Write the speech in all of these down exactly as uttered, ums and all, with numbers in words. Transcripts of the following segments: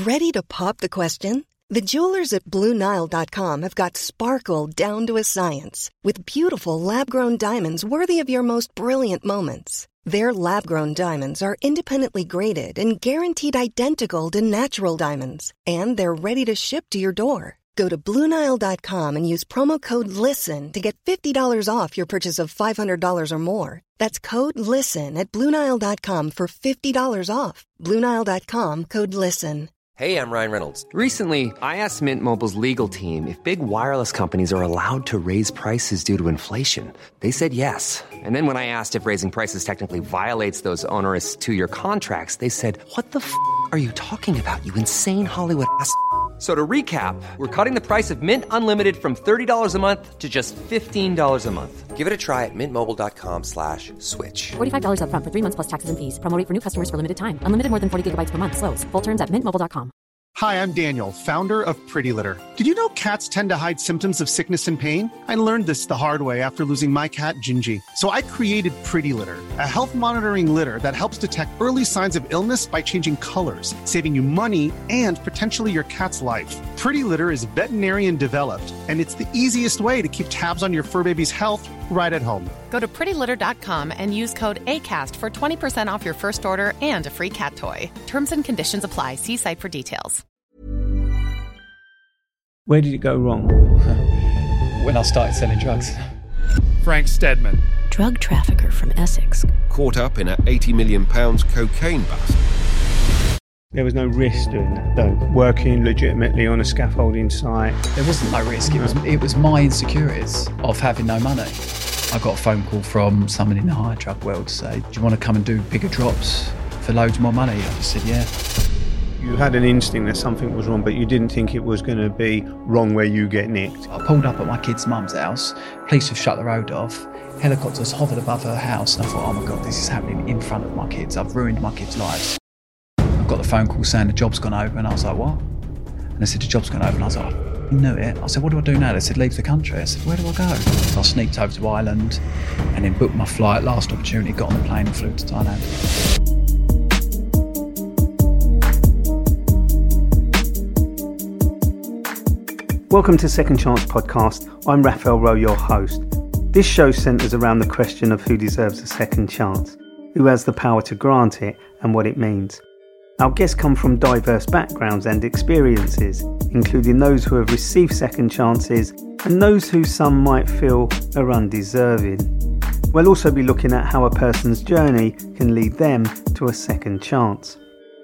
Ready to pop the question? The jewelers at Blue Nile dot com have got sparkle down to a science with beautiful lab-grown diamonds worthy of your most brilliant moments. Their lab-grown diamonds are independently graded and guaranteed identical to natural diamonds, and they're ready to ship to your door. Go to Blue Nile dot com and use promo code LISTEN to get fifty dollars off your purchase of five hundred dollars or more. That's code LISTEN at Blue Nile dot com for fifty dollars off. Blue Nile dot com, code LISTEN. Hey, I'm Ryan Reynolds. Recently, I asked Mint Mobile's legal team if big wireless companies are allowed to raise prices due to inflation. They said yes. And then when I asked if raising prices technically violates those onerous two-year contracts, they said, what the f*** are you talking about, you insane Hollywood ass f- So to recap, we're cutting the price of Mint Unlimited from thirty dollars a month to just fifteen dollars a month. Give it a try at mintmobile.com slash switch. forty-five dollars up front for three months plus taxes and fees. Promo rate for new customers for limited time. Unlimited more than forty gigabytes per month. Slows full terms at mint mobile dot com. Hi, I'm Daniel, founder of Pretty Litter. Did you know cats tend to hide symptoms of sickness and pain? I learned this the hard way after losing my cat, Gingy. So I created Pretty Litter, a health monitoring litter that helps detect early signs of illness by changing colors, saving you money and potentially your cat's life. Pretty Litter is veterinarian developed, and it's the easiest way to keep tabs on your fur baby's health right at home. Go to pretty litter dot com and use code ACAST for twenty percent off your first order and a free cat toy. Terms and conditions apply. See site for details. Where did it go wrong? When I started selling drugs. Frank Stedman, Drug trafficker from Essex. Caught up in an eighty million pounds cocaine bust. There was no risk doing that, though. Working legitimately on a scaffolding site. There wasn't no risk. It was it was my insecurities of having no money. I got a phone call from someone in the high drug world to say, do you want to come and do bigger drops for loads more money? I just said, yeah. You had an instinct that something was wrong, but you didn't think it was going to be wrong where you get nicked. I pulled up at my kid's mum's house. Police have shut the road off. Helicopters hovered above her house. And I thought, oh my God, this is happening in front of my kids. I've ruined my kids' lives. I got the phone call saying the job's gone over, and I was like, what? And they said, the job's gone over, and I was like, I knew it. I said, what do I do now? They said, leave the country. I said, where do I go? So I sneaked over to Ireland and then booked my flight, last opportunity, got on the plane and flew to Thailand. Welcome to Second Chance Podcast. I'm Raphael Rowe, your host. This show centres around the question of who deserves a second chance, who has the power to grant it, and what it means. Our guests come from diverse backgrounds and experiences, including those who have received second chances and those who some might feel are undeserving. We'll also be looking at how a person's journey can lead them to a second chance.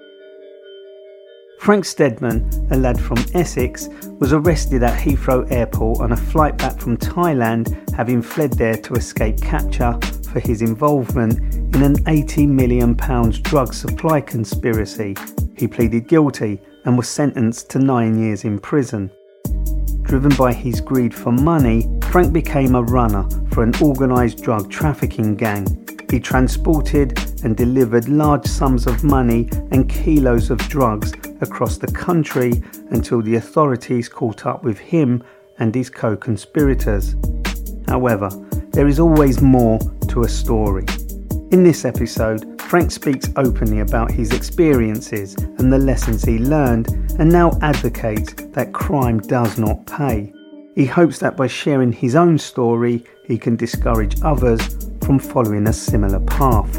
Frank Stedman, a lad from Essex, was arrested at Heathrow Airport on a flight back from Thailand, having fled there to escape capture for his involvement in an eighty million pounds drug supply conspiracy. He pleaded guilty and was sentenced to nine years in prison. Driven by his greed for money, Frank became a runner for an organised drug trafficking gang. He transported and delivered large sums of money and kilos of drugs across the country until the authorities caught up with him and his co-conspirators. However, there is always more to a story. In this episode, Frank speaks openly about his experiences and the lessons he learned, and now advocates that crime does not pay. He hopes that by sharing his own story, he can discourage others from following a similar path.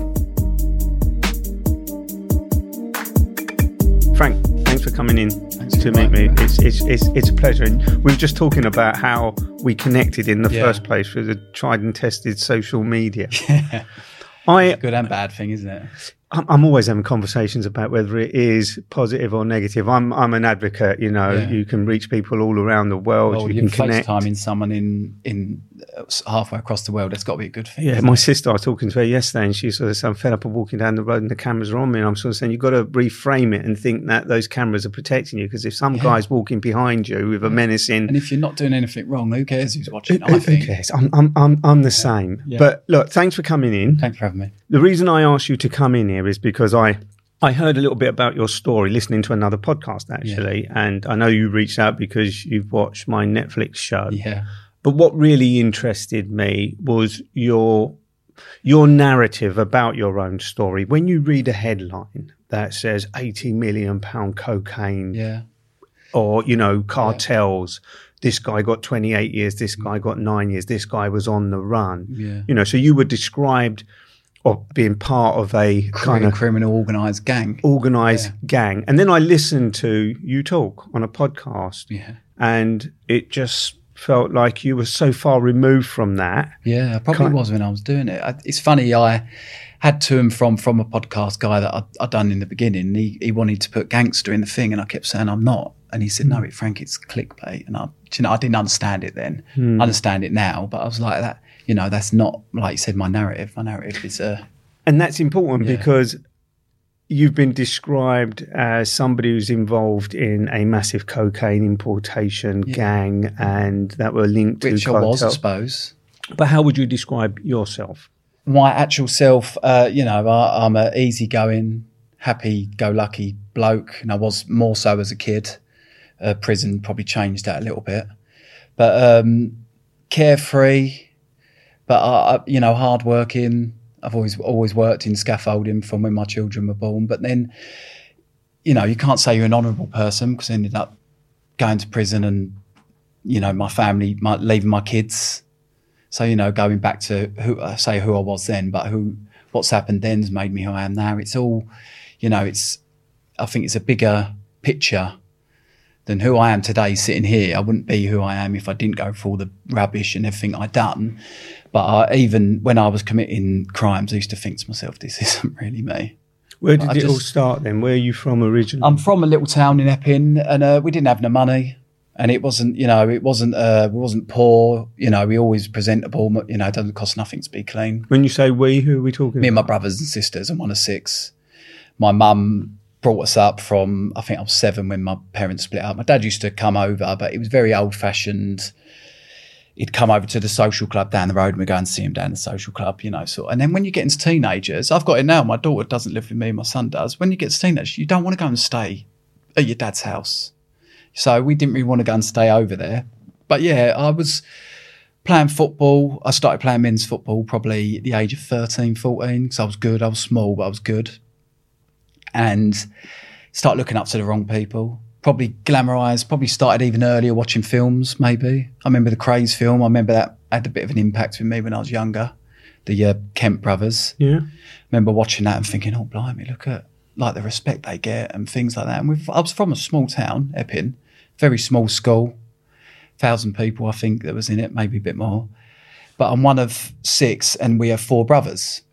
Frank, thanks for coming in thanks to meet me. It's, it's it's it's a pleasure. And we were just talking about how we connected in the yeah. first place through the tried and tested social media. Yeah. I, it's a good and bad thing, isn't it? I'm always having conversations about whether it is positive or negative. I'm I'm an advocate, you know. Yeah. You can reach people all around the world. Well, you can connect. FaceTiming someone in in uh, halfway across the world. That's got to be a good thing. Yeah, my it? sister, I was talking to her yesterday, and she sort of said, I'm fed up of walking down the road and the cameras are on me. And I'm sort of saying, you've got to reframe it and think that those cameras are protecting you. Because if some yeah. guy's walking behind you with a menacing, and if you're not doing anything wrong, who cares who's watching? Who, I think. who cares? I'm I'm I'm, I'm the yeah. same. Yeah. But look, thanks for coming in. Thanks for having me. The reason I asked you to come in here is because I. I heard a little bit about your story listening to another podcast, actually. Yeah. And I know you reached out because you've watched my Netflix show. Yeah. But what really interested me was your your narrative about your own story, when you read a headline that says eighty million pound cocaine, yeah, or, you know, cartels, yeah. this guy got twenty-eight years, this guy got nine years, this guy was on the run. Yeah. You know, so you were described of being part of a kind of criminal organised gang. Organised yeah. gang. And then I listened to you talk on a podcast. Yeah. And it just felt like you were so far removed from that. Yeah, I probably kind was when I was doing it. I, it's funny, I had to and from from a podcast guy that I'd, I'd done in the beginning. He, he wanted to put gangster in the thing, and I kept saying, I'm not. And he said, no, it, Frank, it's clickbait. And I, you know, I didn't understand it then. Hmm. I understand it now, but I was like, that. You know, that's not, like you said, my narrative. My narrative is a... Uh, and that's important yeah. because you've been described as somebody who's involved in a massive cocaine importation yeah. gang, and that were linked Which to I was, cartel. I suppose. But how would you describe yourself? My actual self, uh, you know, I, I'm an easygoing, happy-go-lucky bloke, and I was more so as a kid. Uh, prison probably changed that a little bit. But um, carefree, but, uh, you know, hardworking. I've always always worked in scaffolding from when my children were born. But then, you know, you can't say you're an honourable person because I ended up going to prison and, you know, my family, my, leaving my kids. So, you know, going back to who I say who I was then, but who what's happened then has made me who I am now. It's all, you know, it's I think it's a bigger picture than who I am today sitting here. I wouldn't be who I am if I didn't go through all the rubbish and everything I'd done. But I, even when I was committing crimes, I used to think to myself, this isn't really me. Where did I it just, all start then? Where are you from originally? I'm from a little town in Epping, and uh, we didn't have no money. And it wasn't, you know, it wasn't, uh, we wasn't poor. You know, we always presentable. You know, it doesn't cost nothing to be clean. When you say we, who are we talking Me about? and my brothers and sisters. I'm one of six. My mum brought us up from, I think I was seven when my parents split up. My dad used to come over, but it was very old-fashioned. He'd come over to the social club down the road and we'd go and see him down the social club, you know. So, and then when you get into teenagers, I've got it now. My daughter doesn't live with me, my son does. When you get to teenagers, you don't want to go and stay at your dad's house. So we didn't really want to go and stay over there. But yeah, I was playing football. I started playing men's football probably at the age of thirteen, fourteen, because I was good. I was small, but I was good. And start looking up to the wrong people. Probably glamorised, probably started even earlier watching films, maybe. I remember the Craze film. I remember that had a bit of an impact with me when I was younger. The uh, Kemp brothers. Yeah. Remember watching that and thinking, oh, blimey, look at like the respect they get and things like that. And we've, I was from a small town, Epping, very small school, thousand people, I think, that was in it, maybe a bit more. But I'm one of six and we have four brothers.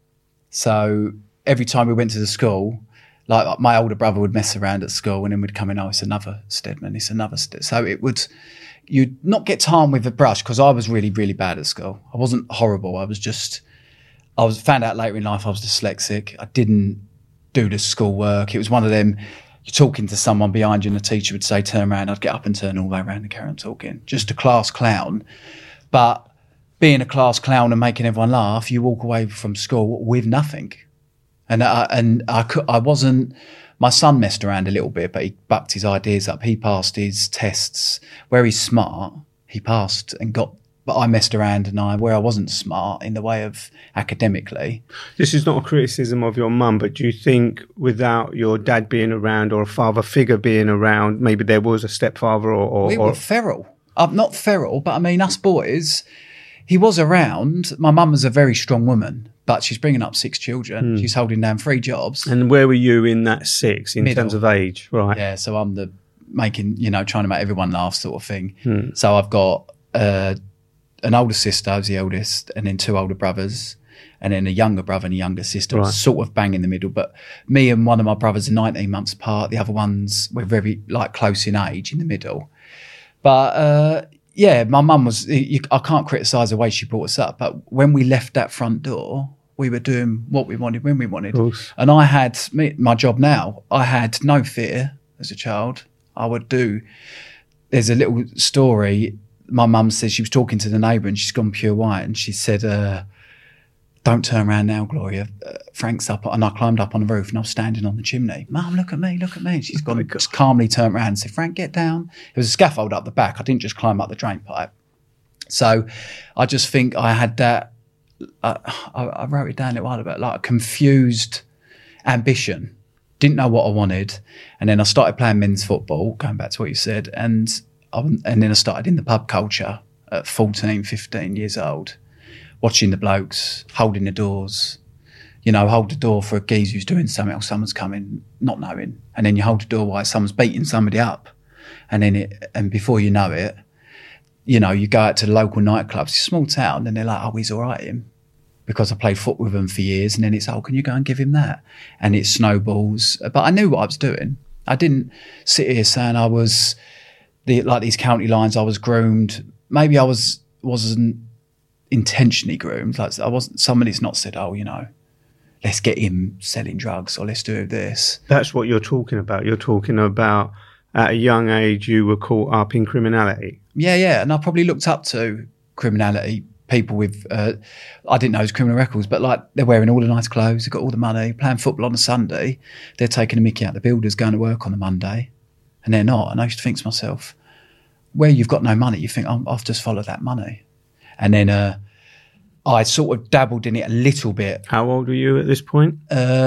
So every time we went to the school, like my older brother would mess around at school and then we'd come in, oh, it's another Steadman, it's another Steadman. So it would, you'd not get time with a brush because I was really, really bad at school. I wasn't horrible. I was just, I was found out later in life I was dyslexic. I didn't do the schoolwork. It was one of them, you're talking to someone behind you and the teacher would say, turn around. I'd get up and turn all the way around and carry on talking. Just a class clown. But being a class clown and making everyone laugh, you walk away from school with nothing. And I, and I, could, I wasn't, my son messed around a little bit, but he bucked his ideas up. He passed his tests. Where he's smart, he passed and got, but I messed around and I, where I wasn't smart in the way of academically. This is not a criticism of your mum, but do you think without your dad being around or a father figure being around, maybe there was a stepfather or... or we or... were feral. Uh, not feral, but I mean, us boys, he was around. My mum was a very strong woman. But she's bringing up six children. Mm. She's holding down three jobs. And where were you in that six in Middle. terms of age? Right. Yeah, so I'm the making, you know, trying to make everyone laugh sort of thing. Mm. So I've got uh, an older sister, I was the eldest, and then two older brothers, and then a younger brother and a younger sister, right. Sort of bang in the middle. But me and one of my brothers are nineteen months apart. The other ones were very like close in age in the middle. But uh, yeah, my mum was, you, I can't criticise the way she brought us up, but when we left that front door, we were doing what we wanted when we wanted. And I had, me, my job now, I had no fear as a child. I would do, there's a little story, my mum says she was talking to the neighbour and she's gone pure white and she said, uh, don't turn around now, Gloria. Uh, Frank's up, and I climbed up on the roof and I was standing on the chimney. Mum, look at me, look at me. And she's gone, just calmly turned around and said, Frank, get down. It was a scaffold up the back. I didn't just climb up the drain pipe. So I just think I had that, uh, I, I wrote it down a little while about like a confused ambition. Didn't know what I wanted, and then I started playing men's football. Going back to what you said, and I, and then I started in the pub culture at fourteen, fifteen years old, watching the blokes holding the doors. You know, hold the door for a geezer who's doing something, or someone's coming, not knowing, and then you hold the door while someone's beating somebody up, and then it, and before you know it, you know, you go out to the local nightclubs. It's a small town, and they're like, "Oh, he's all right, him," because I played football with him for years, and then it's, "Oh, can you go and give him that?" And it snowballs. But I knew what I was doing. I didn't sit here saying I was the like these county lines. I was groomed. Maybe I was wasn't intentionally groomed. Like I wasn't. Somebody's not said, "Oh, you know, let's get him selling drugs," or "Let's do this." That's what you're talking about. You're talking about at a young age you were caught up in criminality. Yeah, yeah. And I probably looked up to criminality, people with, uh, I didn't know it was criminal records, but like they're wearing all the nice clothes, they've got all the money, playing football on a Sunday. They're taking a mickey out the builders, going to work on the Monday, and they're not. And I used to think to myself, where you've got no money, you think, oh, I've just followed that money. And then uh, I sort of dabbled in it a little bit. How old were you at this point?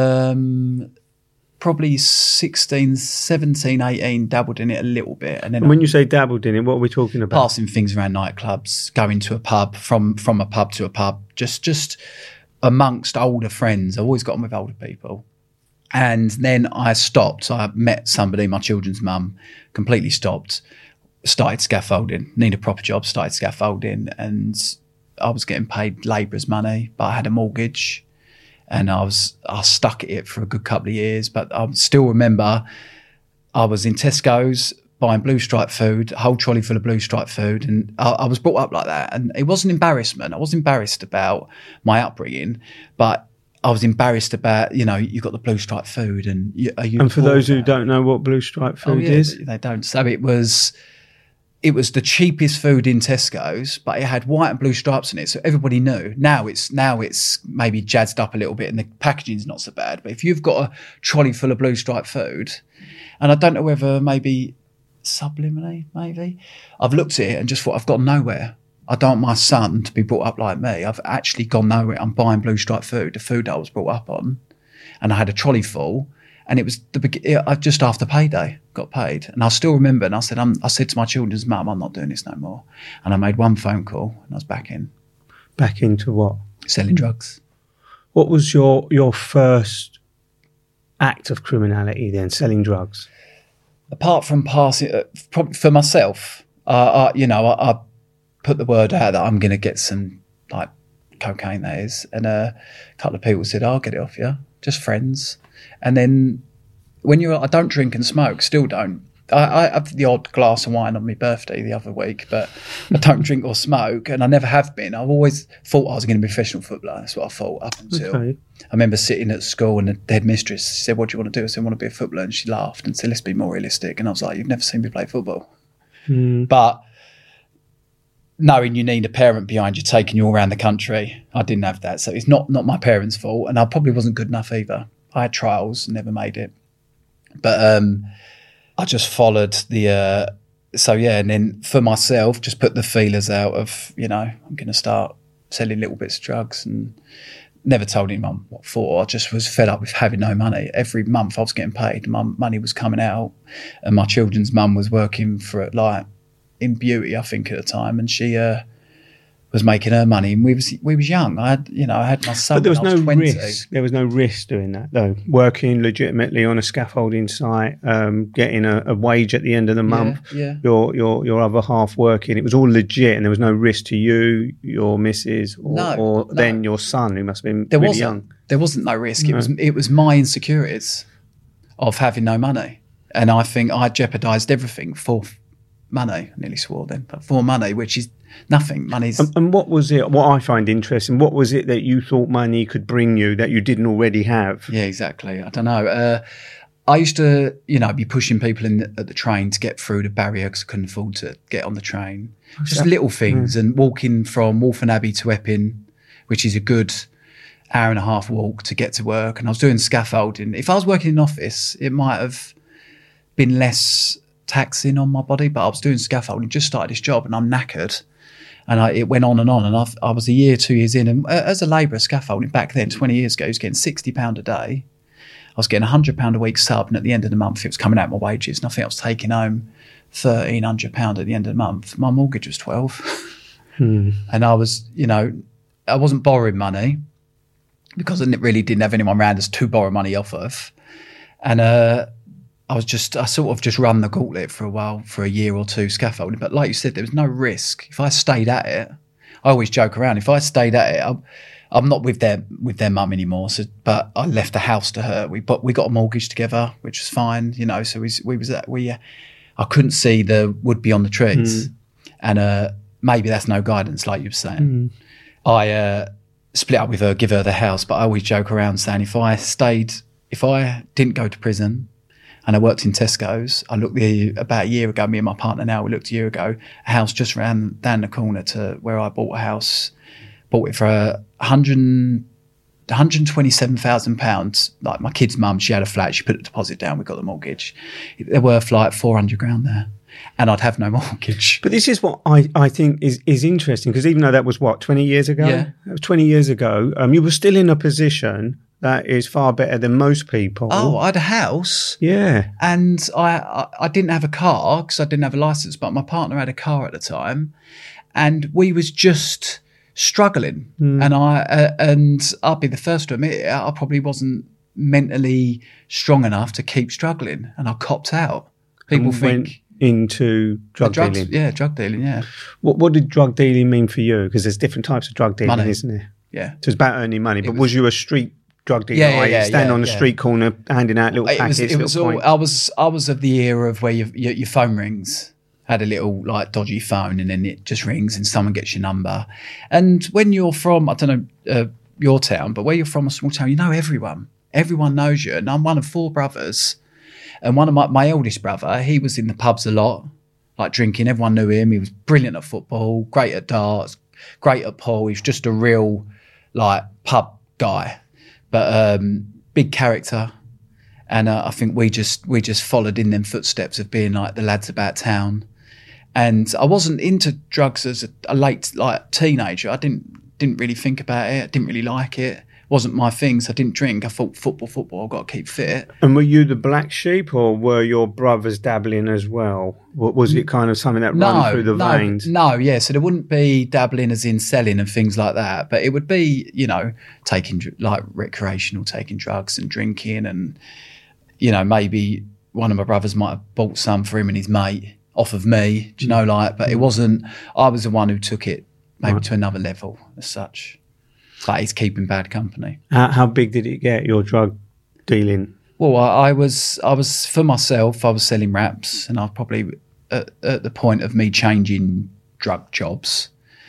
Um, probably sixteen, seventeen, eighteen, dabbled in it a little bit. And then and when I, you say dabbled in it, what are we talking about? Passing things around nightclubs, going to a pub, from from a pub to a pub, just just amongst older friends. I've always got on with older people. And then I stopped. I met somebody, my children's mum, completely stopped, started scaffolding, need a proper job, started scaffolding, and I was getting paid labourer's money, but I had a mortgage. And I was I stuck at it for a good couple of years, but I still remember I was in Tesco's buying Blue Stripe food, a whole trolley full of Blue Stripe food, and I, I was brought up like that. And it wasn't embarrassment. I wasn't embarrassed about my upbringing, but I was embarrassed about, you know, you got the Blue Stripe food, and you, are you? And for those who don't know what Blue Stripe food oh, yeah, is, they don't. So it was. It was the cheapest food in Tesco's, but it had white and blue stripes in it, so everybody knew. Now it's now it's maybe jazzed up a little bit, and the packaging's not so bad. But if you've got a trolley full of blue stripe food, and I don't know whether maybe subliminally, maybe I've looked at it and just thought, I've gone nowhere. I don't want my son to be brought up like me. I've actually gone nowhere. I'm buying blue stripe food, the food I was brought up on, and I had a trolley full. And it was the I just after payday got paid, and I still remember. And I said, I'm, I said to my children's mum, I'm not doing this no more. And I made one phone call, and I was back in. Back into what? Selling drugs. What was your your first act of criminality then? Selling drugs. Apart from passing, uh, for myself, uh, I, you know, I, I put the word out that I'm going to get some like cocaine, that is, and uh, a couple of people said, "I'll get it off you." Just friends. And then when you're, I don't drink and smoke, still don't. I, I have the odd glass of wine on my birthday the other week, but I don't drink or smoke, and I never have been. I've always thought I was going to be a professional footballer. That's what I thought up until okay. I remember sitting at school, and the headmistress said, "What do you want to do?" I said, "I want to be a footballer." And she laughed and said, "Let's be more realistic." And I was like, "You've never seen me play football." Mm. But knowing you need a parent behind you taking you all around the country, I didn't have that. So it's not not my parents' fault, and I probably wasn't good enough either. I had trials, never made it. But um, I just followed the, uh, so yeah, and then for myself, just put the feelers out of, you know, I'm going to start selling little bits of drugs, and never told anyone what for. I just was fed up with having no money. Every month I was getting paid, my money was coming out, and my children's mum was working for it, like in beauty, I think at the time, and she uh, was making her money, and we was we was young. I had, you know, I had my son. But there was when I no was twenty. risk. There was no risk doing that, though. Working legitimately on a scaffolding site, um, getting a, a wage at the end of the month. Yeah, yeah. Your your your other half working. It was all legit, and there was no risk to you, your missus, or, no, or no. then your son, who must have been there really wasn't, young. There wasn't no risk. It No. was it was my insecurities of having no money, and I think I jeopardised everything for money. I nearly swore then, but for money, which is nothing. Money's. And, and what was it? What I find interesting. What was it that you thought money could bring you that you didn't already have? Yeah, exactly. I don't know. Uh, I used to, you know, be pushing people in the, at the train to get through the barrier because I couldn't afford to get on the train. Just that? little things, and walking from Waltham Abbey to Epping, which is a good hour and a half walk to get to work. And I was doing scaffolding. If I was working in an office, it might have been less taxing on my body, but I was doing scaffolding, just started this job, and I'm knackered. And I, it went on and on. And I, I was a year, two years in. And as a labourer scaffolding back then, twenty years ago, I was getting sixty pounds a day. I was getting one hundred pounds a week sub. And at the end of the month, it was coming out of my wages. And I think I was taking home thirteen hundred pounds at the end of the month. My mortgage was twelve. Hmm. And I was, you know, I wasn't borrowing money because I really didn't have anyone around us to borrow money off of. And uh, I was just, I sort of just run the gauntlet for a while, for a year or two scaffolding. But like you said, there was no risk. If I stayed at it, I always joke around. If I stayed at it, I'm, I'm not with their with their mum anymore. So, but I left the house to her. We but we got a mortgage together, which was fine, you know. So we we was at, we, uh, I couldn't see the wood beyond the trees, mm. and uh, maybe that's no guidance, like you were saying. Mm. I uh, split up with her, give her the house, but I always joke around saying if I stayed, if I didn't go to prison. And I worked in Tesco's. I looked the, about a year ago, me and my partner now, we looked a year ago, a house just around down the corner to where I bought a house. Bought it for a hundred, one hundred twenty-seven thousand pounds. Like my kid's mum, she had a flat, she put a deposit down, we got the mortgage. They're worth like four hundred grand there. And I'd have no mortgage. But this is what I, I think is, is interesting, because even though that was what, twenty years ago? Yeah. That was twenty years ago. Um, you were still in a position that is far better than most people. Oh, I had a house. Yeah. And I, I, I didn't have a car because I didn't have a license, but my partner had a car at the time. And we was just struggling. Mm. And, I, uh, and I'll be the first to admit it, I probably wasn't mentally strong enough to keep struggling. And I copped out. People and think... Went into drug drugs, dealing. Yeah, drug dealing, yeah. What, what did drug dealing mean for you? Because there's different types of drug dealing, money. Isn't there? Yeah. So it's about earning money. But was, was you a street drug dealer? Yeah, yeah, yeah, Stand yeah, on the yeah. street corner handing out little it packets. Was, it was little all, I was I was of the era of where your, your your phone rings, had a little like dodgy phone, and then it just rings and someone gets your number. And when you're from, I don't know uh, your town, but where you're from, a small town, you know everyone. Everyone knows you. And I'm one of four brothers, and one of my my eldest brother, he was in the pubs a lot, like drinking. Everyone knew him. He was brilliant at football, great at darts, great at pool. He was just a real like pub guy. But um, big character, and uh, I think we just we just followed in them footsteps of being like the lads about town. And I wasn't into drugs as a, a late like teenager. I didn't didn't really think about it. I didn't really like it. It wasn't my thing. So I didn't drink. I thought football, football. I've got to keep fit. And were you the black sheep, or were your brothers dabbling as well? Was it kind of something that no, ran through the no, veins? No, yeah. So there wouldn't be dabbling as in selling and things like that, but it would be, you know, taking like recreational, taking drugs and drinking, and you know, maybe one of my brothers might have bought some for him and his mate off of me. Do you know, like? But it wasn't. I was the one who took it maybe right. to another level as such. But he's keeping bad company. How, how big did it get, your drug dealing? Well, I, I was, I was for myself. I was selling wraps, and I was probably at, at the point of me changing drug jobs.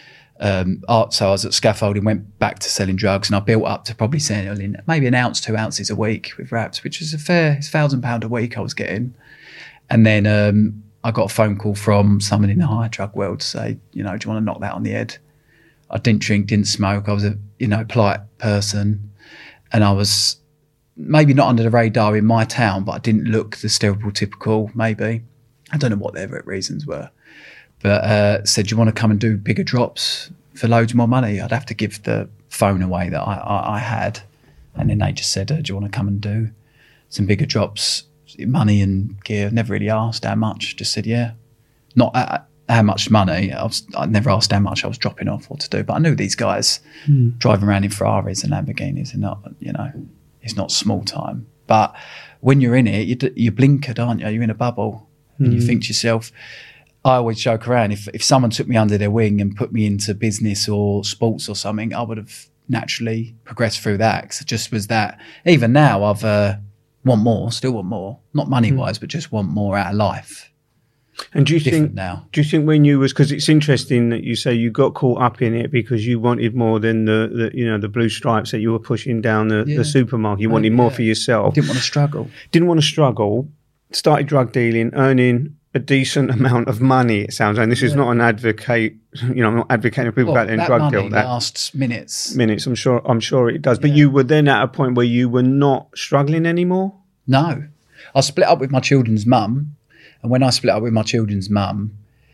Um, so I was at scaffolding, went back to selling drugs, and I built up to probably selling maybe an ounce, two ounces a week with wraps, which is a fair, it's thousand pound a week I was getting. And then um, I got a phone call from someone in the higher drug world to say, you know, do you want to knock that on the head? I didn't drink, didn't smoke. I was a, you know, polite person, and I was maybe not under the radar in my town, but I didn't look the stereotypical, maybe. I don't know what their reasons were. But uh, said, do you want to come and do bigger drops for loads more money? I'd have to give the phone away that I, I, I had. And then they just said, uh, do you want to come and do some bigger drops, money and gear? Never really asked how much, just said, yeah. Not uh, how much money. I, was, I never asked how much I was dropping off or to do. But I knew these guys mm. driving around in Ferraris and Lamborghinis, and not, you know, it's not small time. But when you're in it, you, you're blinkered, aren't you? You're in a bubble. Mm. And you think to yourself, I always joke around, if if someone took me under their wing and put me into business or sports or something, I would have naturally progressed through that, because it just was that. Even now, I've uh, want more, still want more, not money-wise, mm. but just want more out of life. And do you Different think now. Do you think when you was, because it's interesting that you say you got caught up in it because you wanted more than the, the you know the blue stripes that you were pushing down the, yeah. the supermarket. You wanted more yeah. for yourself. Didn't want to struggle. Didn't want to struggle. Started drug dealing, earning a decent amount of money. It sounds like, and this is yeah. not an advocate. You know, I'm not advocating people well, about their that drug money deal. That lasts minutes. Minutes. I'm sure. I'm sure it does. But yeah. you were then at a point where you were not struggling anymore. No, I split up with my children's mum. And when I split up with my children's mum,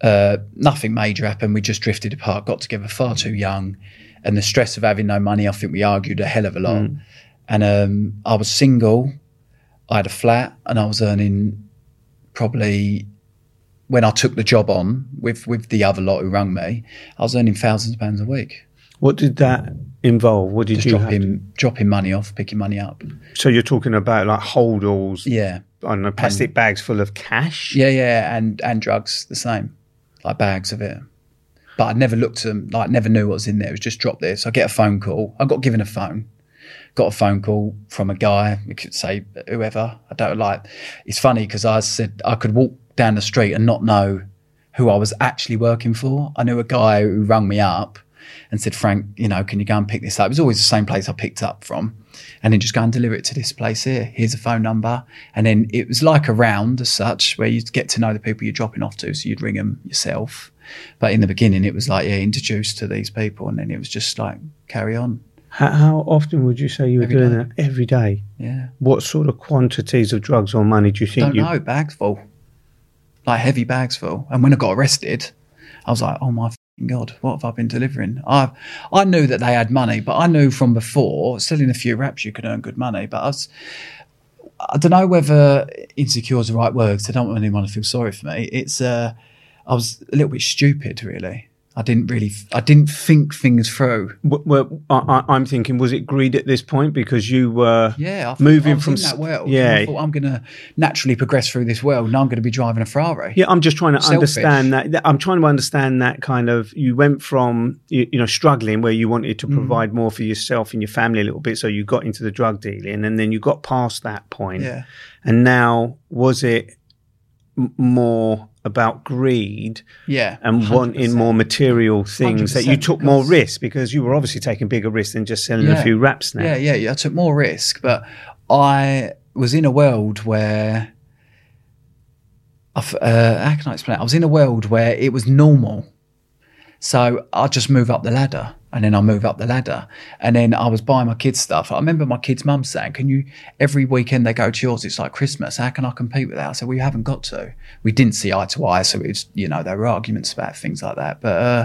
uh, nothing major happened. We just drifted apart, got together far too young. And the stress of having no money, I think we argued a hell of a lot. Mm. And um, I was single, I had a flat, and I was earning probably, when I took the job on with, with the other lot who rung me, I was earning thousands of pounds a week. What did that involve? What did Just you dropping, have to... dropping money off, picking money up. So you're talking about like holdalls? Yeah. I don't know, plastic and, bags full of cash? Yeah, yeah, and, and drugs, the same, like bags of it. But I never looked at them, like never knew what was in there. It was just drop this. I get a phone call. I got given a phone. Got a phone call from a guy, we could say whoever. I don't like, it's funny because I said I could walk down the street and not know who I was actually working for. I knew a guy who rang me up and said, Frank, you know, can you go and pick this up? It was always the same place I picked up from. And then just go and deliver it to this place here. Here's a phone number. And then it was like a round as such where you'd get to know the people you're dropping off to. So you'd ring them yourself. But in the beginning, it was like, yeah, introduced to these people. And then it was just like, carry on. How, how often would you say you were Every doing day. that? Every day? Yeah. What sort of quantities of drugs or money do you think Don't you... know, bags full. Like heavy bags full. And when I got arrested, I was like, oh my f***ing God, what have I been delivering? I I knew that they had money, but I knew from before, selling a few wraps, you could earn good money. But I was, I don't know whether insecure is the right word, because I don't want anyone to feel sorry for me. It's, uh, I was a little bit stupid, really. I didn't really, I didn't think things through. Well, I, I'm thinking, was it greed at this point because you were yeah, I thought, moving I was from in that world? Yeah, I thought I'm going to naturally progress through this world, and I'm going to be driving a Ferrari. Yeah, I'm just trying to Selfish. understand that. I'm trying to understand that kind of. You went from you, you know struggling where you wanted to provide mm. more for yourself and your family a little bit, so you got into the drug dealing, and then you got past that point. Yeah, and now was it m- more about greed yeah, and one hundred percent. Wanting more material things that you took more risk because you were obviously taking bigger risks than just selling yeah. a few wraps now. Yeah, yeah, yeah. I took more risk, but I was in a world where, I've, uh, how can I explain it? I was in a world where it was normal. So I just move up the ladder and then I move up the ladder. And then I was buying my kids stuff. I remember my kids' mum saying, can you, every weekend they go to yours, it's like Christmas. How can I compete with that? I said, well, you haven't got to. We didn't see eye to eye. So it was, you know, there were arguments about things like that. But uh,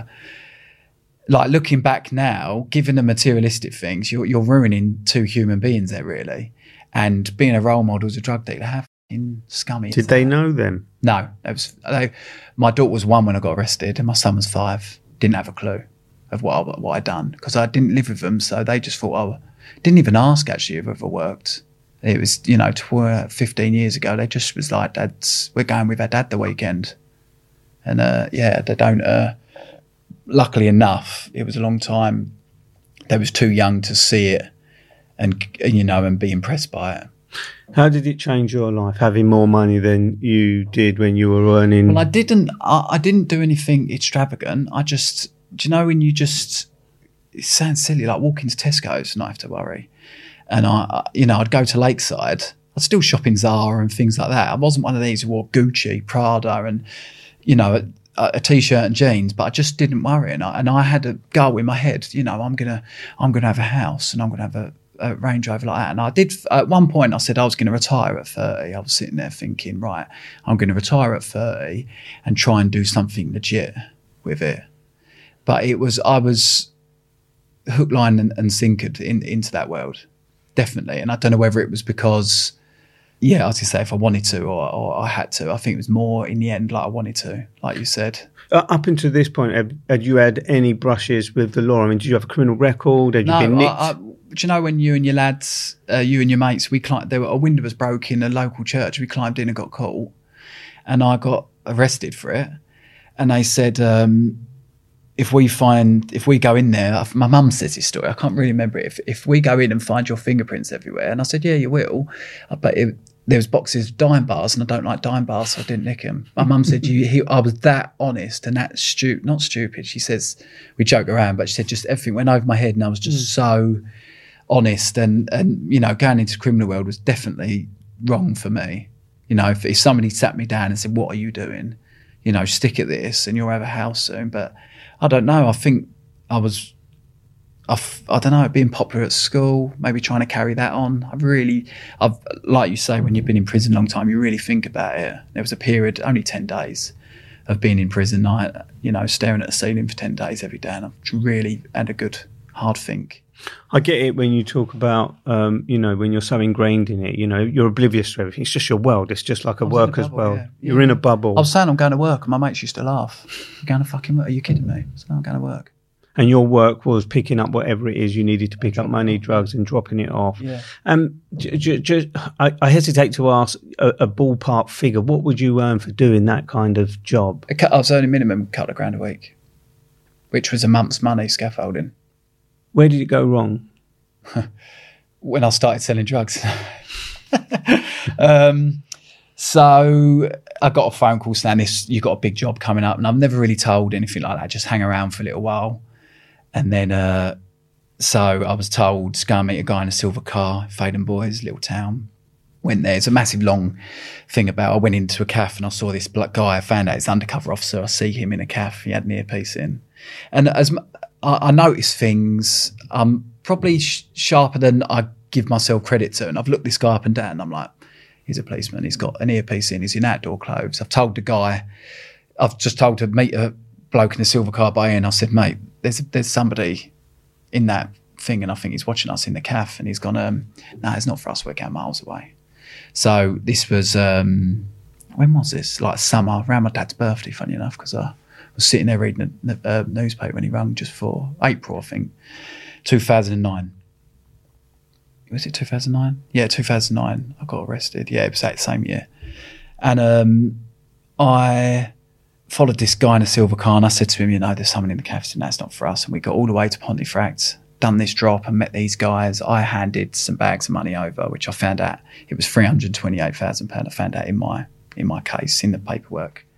like looking back now, given the materialistic things, you're, you're ruining two human beings there really. And being a role model as a drug dealer, how f***ing scummy Did they know them? No. It was, they, my daughter was one when I got arrested and my son was five. Didn't have a clue of what, I, what I'd done because I didn't live with them. So they just thought, oh, didn't even ask actually if it ever worked. It was, you know, fifteen years ago. They just was like, Dad's, we're going with our dad the weekend. And uh, yeah, they don't, uh, luckily enough, it was a long time. They was too young to see it and, you know, and be impressed by it. How did it change your life, having more money than you did when you were earning? Well, I didn't. I, I didn't do anything extravagant. I just, do you know when you just? It sounds silly, like walking to Tesco's and not have to worry. And I, you know, I'd go to Lakeside. I'd still shop in Zara and things like that. I wasn't one of these who wore Gucci, Prada, and you know, a, a t-shirt and jeans. But I just didn't worry, and I, and I had a goal in my head. You know, I'm gonna, I'm gonna have a house, and I'm gonna have a. a Range Rover like that. And I did, at one point I said I was going to retire at thirty. I was sitting there thinking, right, I'm going to retire at thirty and try and do something legit with it. But it was, I was hook, line and, and sinkered in, into that world, definitely. And I don't know whether it was because, yeah, I was going to say if I wanted to or, or I had to. I think it was more in the end like I wanted to, like you said. Uh, up until this point, had, had you had any brushes with the law? I mean, did you have a criminal record? Had no, you been nicked? I, I, do you know when you and your lads, uh, you and your mates, we climbed, there were, a window was broken in a local church. We climbed in and got caught. And I got arrested for it. And they said, um, if we find, if we go in there, my mum says this story, I can't really remember it. If, if we go in and find your fingerprints everywhere. And I said, yeah, you will. But it, there was boxes of dime bars and I don't like dime bars, so I didn't nick them. My mum said, you, he, I was that honest and that stupid, not stupid. She says, we joke around, but she said just everything went over my head and I was just mm. so honest. And, and, you know, going into the criminal world was definitely wrong for me. You know, if, if somebody sat me down and said, what are you doing? You know, stick at this and you'll have a house soon. But I don't know. I think I was, I've, I don't know, being popular at school, maybe trying to carry that on. I've really, I've, like you say, when you've been in prison a long time, you really think about it. There was a period, only ten days, of being in prison night, you know, staring at the ceiling for ten days every day. And I've really had a good hard think. I get it when you talk about, um, you know, when you're so ingrained in it, you know, you're oblivious to everything. It's just your world. It's just like a worker's bubble, world. Yeah. You're yeah. in a bubble. I was saying I'm going to work, and my mates used to laugh. You're going to fucking work? Are you kidding me? I said, no, I'm going to work. And your work was picking up whatever it is you needed to pick up, money, drugs, and dropping it off. Yeah. Um, j- j- j- I, I hesitate to ask a, a ballpark figure. What would you earn for doing that kind of job? I was earning minimum a couple of grand a week, which was a month's money scaffolding. Where did it go wrong? When I started selling drugs. um, so I got a phone call saying, this, you've got a big job coming up. And I've never really told anything like that, just hang around for a little while. And then, uh, so I was told, go and meet a guy in a silver car, Faden Boys, little town. Went there. It's a massive long thing about, I went into a cafe and I saw this black guy. I found out it's undercover officer. I see him in a cafe. He had an earpiece in. And as I, I notice things, I'm probably sh- sharper than I give myself credit to. And I've looked this guy up and down and I'm like, he's a policeman. He's got an earpiece in. He's in outdoor clothes. I've told the guy, I've just told to meet a bloke in a silver car by in. I said, mate, there's there's somebody in that thing and I think he's watching us in the cafe. And he's gone, um, no, it's not for us. We're going miles away. So this was, um, when was this? Like summer, around my dad's birthday, funny enough, because I was sitting there reading the uh, newspaper when he rang just for April, I think, two thousand nine. Was it two thousand nine? Yeah, two thousand nine. I got arrested. Yeah, it was that same year. And um, I followed this guy in a silver car and I said to him, you know, there's someone in the cafe and that's not for us. And we got all the way to Pontefract, done this drop and met these guys. I handed some bags of money over, which I found out it was three hundred twenty-eight thousand pounds. I found out in my in my case, in the paperwork.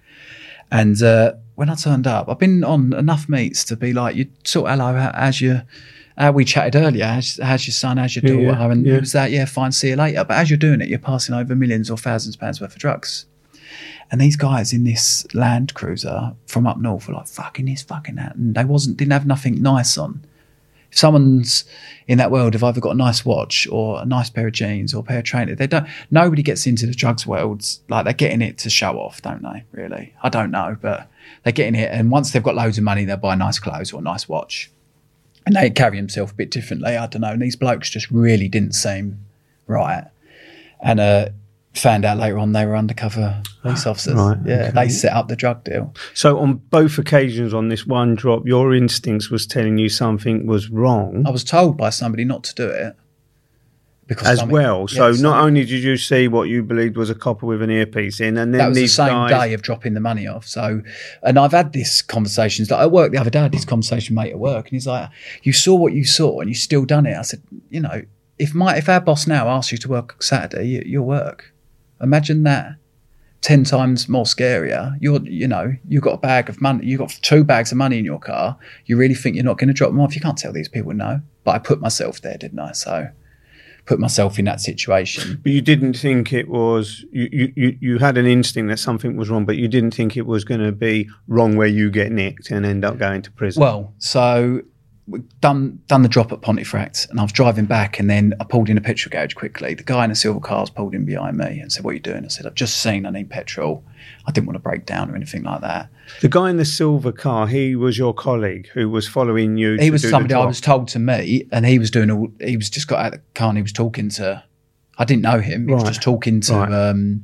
And uh, when I turned up, I've been on enough meets to be like, you sort of, hello, as you... Uh, we chatted earlier, how's, how's your son, how's your daughter? Yeah, yeah, and yeah. it was that, yeah, fine, see you later. But as you're doing it, you're passing over millions or thousands of pounds worth of drugs. And these guys in this Land Cruiser from up north were like, fucking this, fucking that. And they wasn't, didn't have nothing nice on. If someone's in that world, have either got a nice watch or a nice pair of jeans or a pair of trainers, they don't, nobody gets into the drugs world, like they're getting it to show off, don't they, really? I don't know, but they're getting it. And once they've got loads of money, they'll buy nice clothes or a nice watch. And they carry themselves a bit differently, I don't know. And these blokes just really didn't seem right. And uh, found out later on they were undercover police officers. Right, yeah, okay. They set up the drug deal. So on both occasions on this one drop, your instincts was telling you something was wrong. I was told by somebody not to do it. Because as somebody, well. yeah, so so not only did you see what you believed was a copper with an earpiece in, and then that was these the same guys... day of dropping the money off. So, and I've had this conversations. Like I worked the other day, I had this conversation with mate at work, and he's like, "You saw what you saw, and you still done it." I said, "You know, if my if our boss now asks you to work Saturday, you, you'll work. Imagine that." ten times more scarier. You're, you know, you've got a bag of money, you've got two bags of money in your car. You really think you're not going to drop them off? You can't tell these people no. But I put myself there, didn't I? So put myself in that situation. But you didn't think it was, you, you, you had an instinct that something was wrong, but you didn't think it was going to be wrong where you get nicked and end up going to prison. Well, so done done the drop at Pontefract and I was driving back and then I pulled in a petrol gauge quickly. The guy in the silver cars pulled in behind me and said, "What are you doing?" I said, "I've just seen I need petrol." I didn't want to break down or anything like that. The guy in the silver car, he was your colleague who was following you. He to was do somebody the I drop. was told to meet, and he was doing all. He was just got out of the car and he was talking to. I didn't know him. He Right. was just talking to Right. um,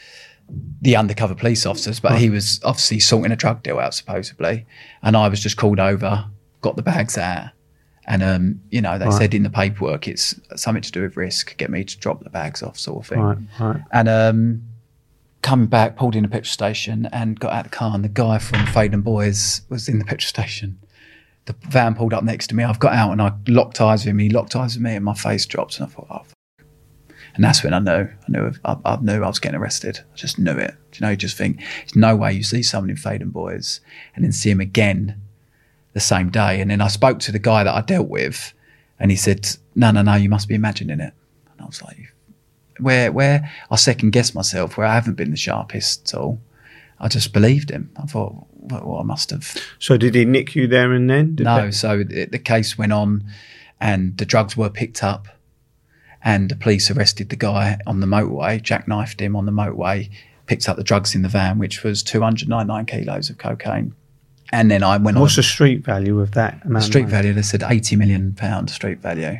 the undercover police officers, but Right. he was obviously sorting a drug deal out supposedly, and I was just called over, got the bags out, and um, you know they Right. said in the paperwork it's something to do with risk, get me to drop the bags off, sort of thing. Right, right. And um, coming back, pulled in a petrol station and got out of the car, and the guy from Faden Boys was in the petrol station. The van pulled up next to me. I've got out and I locked eyes with him. He locked eyes with me, and my face dropped. And I thought, oh, f-. And that's when I knew. I knew. I, I knew I was getting arrested. I just knew it. Do you know? You just think there's no way you see someone in Faden Boys and then see him again the same day. And then I spoke to the guy that I dealt with, and he said, "No, no, no, you must be imagining it." And I was like, where where I second guessed myself, where I haven't been the sharpest at all. I just believed him. I thought, well, well I must have. So did he nick you there and then? Did No, they- so the, the case went on and the drugs were picked up and the police arrested the guy on the motorway, jackknifed him on the motorway, picked up the drugs in the van, which was two hundred ninety-nine kilos of cocaine. And then I went What's on. the street value of that amount? The street of money? value, they said eighty million pounds street value.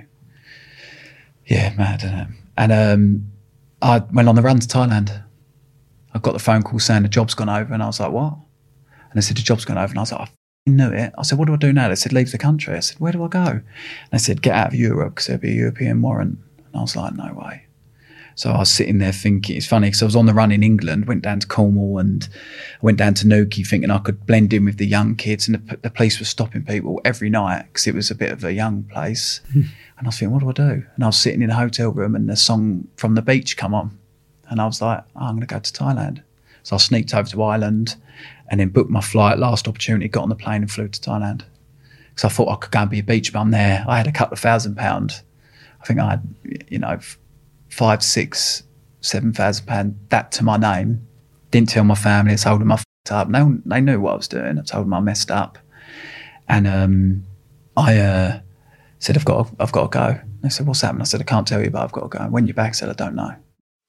Yeah, mad, isn't it? And um, I went on the run to Thailand. I got the phone call saying the job's gone over, and I was like, what? And they said, the job's gone over. And I was like, I f***ing knew it. I said, what do I do now? They said, leave the country. I said, where do I go? And they said, get out of Europe because there'll be a European warrant. And I was like, no way. So I was sitting there thinking, it's funny because I was on the run in England, went down to Cornwall and went down to Newquay thinking I could blend in with the young kids, and the, the police were stopping people every night because it was a bit of a young place. And I was thinking, what do I do? And I was sitting in a hotel room and the song From the Beach come on. And I was like, oh, I'm going to go to Thailand. So I sneaked over to Ireland and then booked my flight, last opportunity, got on the plane and flew to Thailand. Because I thought I could go and be a beach bum there. I had a couple of thousand pounds. I think I had, you know, five, six, seven thousand pounds, that to my name. Didn't tell my family. I told them I f***ed up. No, they knew what I was doing. I told them I messed up. And um, I uh, said, I've got, to, I've got to go. They said, what's happened? I said, I can't tell you, but I've got to go. When you're back, I said, I don't know.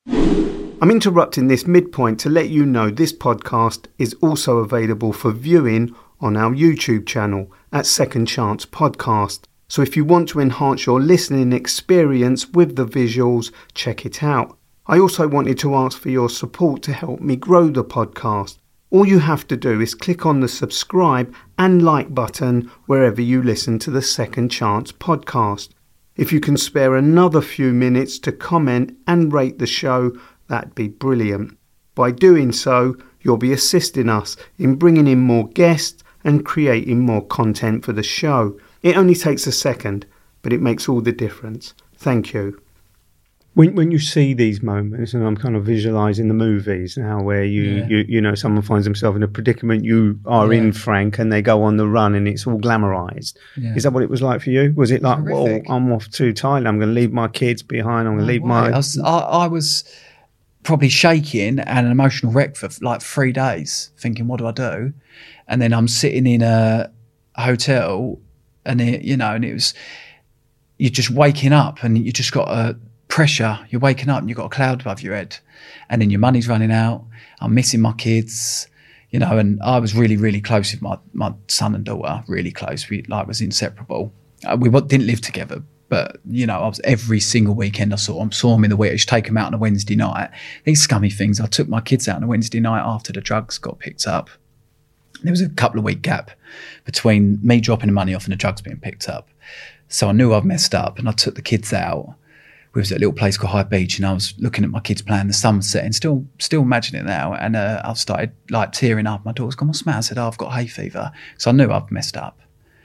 I'm interrupting this midpoint to let you know this podcast is also available for viewing on our YouTube channel at Second Chance Podcast. So if you want to enhance your listening experience with the visuals, check it out. I also wanted to ask for your support to help me grow the podcast. All you have to do is click on the subscribe and like button wherever you listen to the Second Chance Podcast. If you can spare another few minutes to comment and rate the show, that'd be brilliant. By doing so, you'll be assisting us in bringing in more guests and creating more content for the show. It only takes a second, but it makes all the difference. Thank you. When when you see these moments, and I'm kind of visualising the movies now where you, yeah. you you know, someone finds himself in a predicament you are yeah. in, Frank, and they go on the run and it's all glamorised. Yeah. Is that what it was like for you? Was it like, well, I'm off to Thailand, I'm going to leave my kids behind, I'm going to no leave way. my... I was, I, I was probably shaking and an emotional wreck for like three days, thinking, what do I do? And then I'm sitting in a hotel and, it, you know, and it was, you're just waking up and you just got a pressure. You're waking up and you've got a cloud above your head and then your money's running out. I'm missing my kids, you know, and I was really, really close with my, my son and daughter, really close. We like was inseparable. Uh, we didn't live together, but, you know, I was every single weekend I saw them, saw them in the week. I used to take them out on a Wednesday night. These scummy things. I took my kids out on a Wednesday night after the drugs got picked up. There was a couple of week gap between me dropping the money off and the drugs being picked up. So I knew I'd messed up and I took the kids out. We was at a little place called High Beach and I was looking at my kids playing the sunset and still still imagining it now. And uh, I started like tearing up. My daughter's gone, what's the matter? I said, oh, I've got hay fever. So I knew I'd messed up.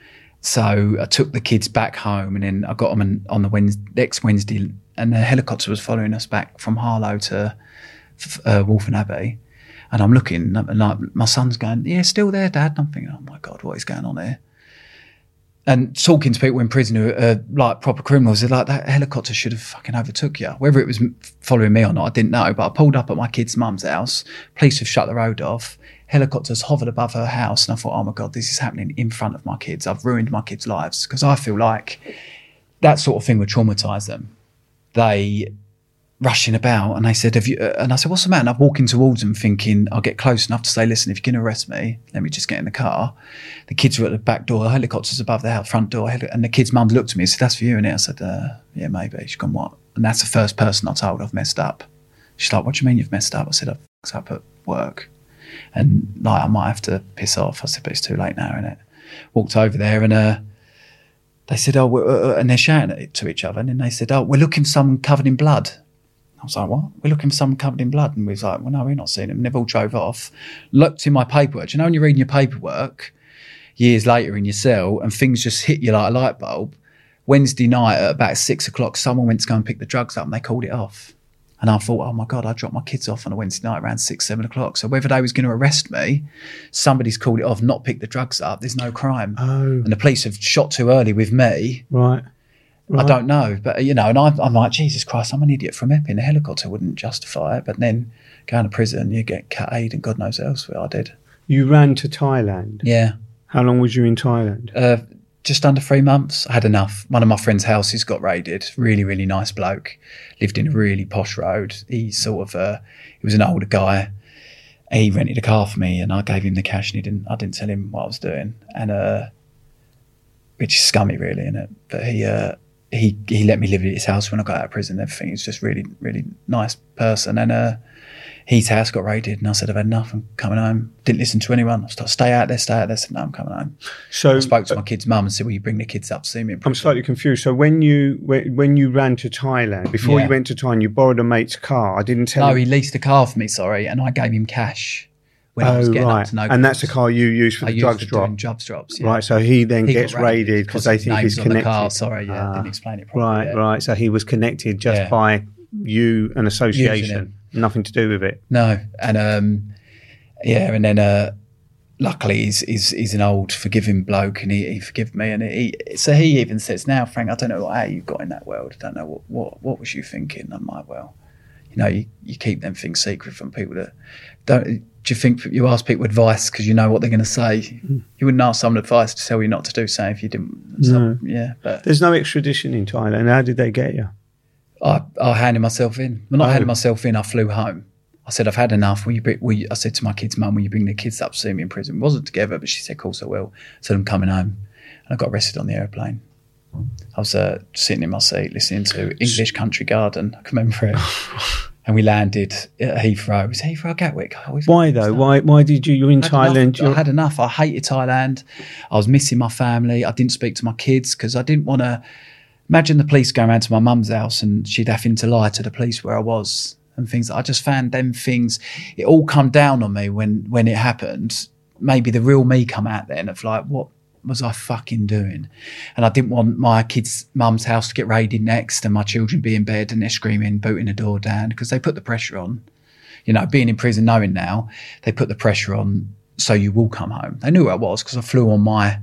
So I took the kids back home and then I got them on the Wednesday, next Wednesday and the helicopter was following us back from Harlow to uh, Waltham Abbey. And I'm looking, and like, my son's going, yeah, still there, Dad. And I'm thinking, oh my God, what is going on here? And talking to people in prison who are like proper criminals, they're like, that helicopter should have fucking overtook you. Whether it was following me or not, I didn't know. But I pulled up at my kid's mum's house. Police have shut the road off. Helicopters hovered above her house. And I thought, oh my God, this is happening in front of my kids. I've ruined my kids' lives. Because I feel like that sort of thing would traumatise them. They... rushing about and they said, have you, uh, and I said, what's the matter? And I'm walking towards them thinking I'll get close enough to say, listen, if you're going to arrest me, let me just get in the car. The kids were at the back door, the helicopter's above the house, front door, and the kid's mum looked at me and said, that's for you, innit? I said, uh, yeah, maybe. She's gone, what? And that's the first person I told I've messed up. She's like, what do you mean you've messed up? I said, I've fucked up at work. And like, I might have to piss off. I said, but it's too late now, innit? Walked over there and uh, they said, oh, we're, uh, and they're shouting it to each other. And then they said, oh, we're looking for someone covered in blood. I was like, what? We're looking for someone covered in blood. And we was like, well, no, we're not seeing him. And they've all drove off. Looked in my paperwork. Do you know when you're reading your paperwork years later in your cell and things just hit you like a light bulb? Wednesday night at about six o'clock, someone went to go and pick the drugs up and they called it off. And I thought, oh my God, I dropped my kids off on a Wednesday night around six, seven o'clock. So whether they was going to arrest me, somebody's called it off, not picked the drugs up. There's no crime. Oh. And the police have shot too early with me. Right. Right. I don't know, but you know, and I'm, I'm like, Jesus Christ, I'm an idiot from Epping. The helicopter wouldn't justify it, but then going to prison, you get cat aid and God knows what else I did. You ran to Thailand? Yeah. How long was you in Thailand? Uh, just under three months. I had enough. One of my friend's houses got raided. Really, really nice bloke. Lived in a really posh road. He sort of, uh, he was an older guy. he rented a car for me, and I gave him the cash, and he didn't. I didn't tell him what I was doing, and uh, which is scummy, really, isn't it? But he uh, he he let me live at his house when I got out of prison. And everything. He's just really really nice person, and uh, his house got raided, and I said, I've had enough. I'm coming home. Didn't listen to anyone. I started, stay out there, stay out there. I said, no, I'm coming home. So I spoke to my kid's mum and said, will you bring the kids up to see me? I'm slightly confused. So when you when, when you ran to Thailand, before Yeah. you went to Thailand, you borrowed a mate's car. I didn't tell No, him. he leased a car for me, sorry, and I gave him cash when I was Oh, getting right. up to no And that's the calls. car you used for I the used drugs for drop. doing drugs drops, yeah. Right, so he then He got gets raided because they his think name's he's on the connected. car. Sorry, yeah, Ah. didn't explain it properly. Right, yeah. right. So he was connected just Yeah. by you, an association, him. nothing to do with it. No, and um, yeah, and then uh, luckily he's, he's he's an old forgiving bloke, and he, he forgave me, and he so he even says now, Frank, I don't know how you got in that world. I don't know what what what was you thinking. I'm like, well, you know, you, you keep them things secret from people that don't. Do you think you ask people advice because you know what they're going to say? Mm. You wouldn't ask someone advice to tell you not to do something if you didn't. No. So, yeah, but There's no extradition in Thailand. How did they get you? I, I handed myself in. Well, not Oh. handed myself in. I flew home. I said, I've had enough. Will you bring, will you, I said to my kid's mum, will you bring the kids up to see me in prison? We wasn't together, but she said, of course I will. So I'm coming home. And I got arrested on the airplane. I was uh, sitting in my seat listening to English Country Garden. I can remember it. And we landed at Heathrow. It was Heathrow, Gatwick. I always Why though? Why why did you? You're in I had Thailand. enough. I you're- had enough. I hated Thailand. I was missing my family. I didn't speak to my kids because I didn't want to. Imagine the police going around to my mum's house and she'd having to lie to the police where I was and things. I just found them things. It all come down on me when when it happened. Maybe the real me come out then of like, what was I fucking doing? And I didn't want my kids' mum's house to get raided next and my children be in bed and they're screaming, booting the door down because they put the pressure on. You know, being in prison, knowing now, they put the pressure on so you will come home. They knew where I was because I flew on my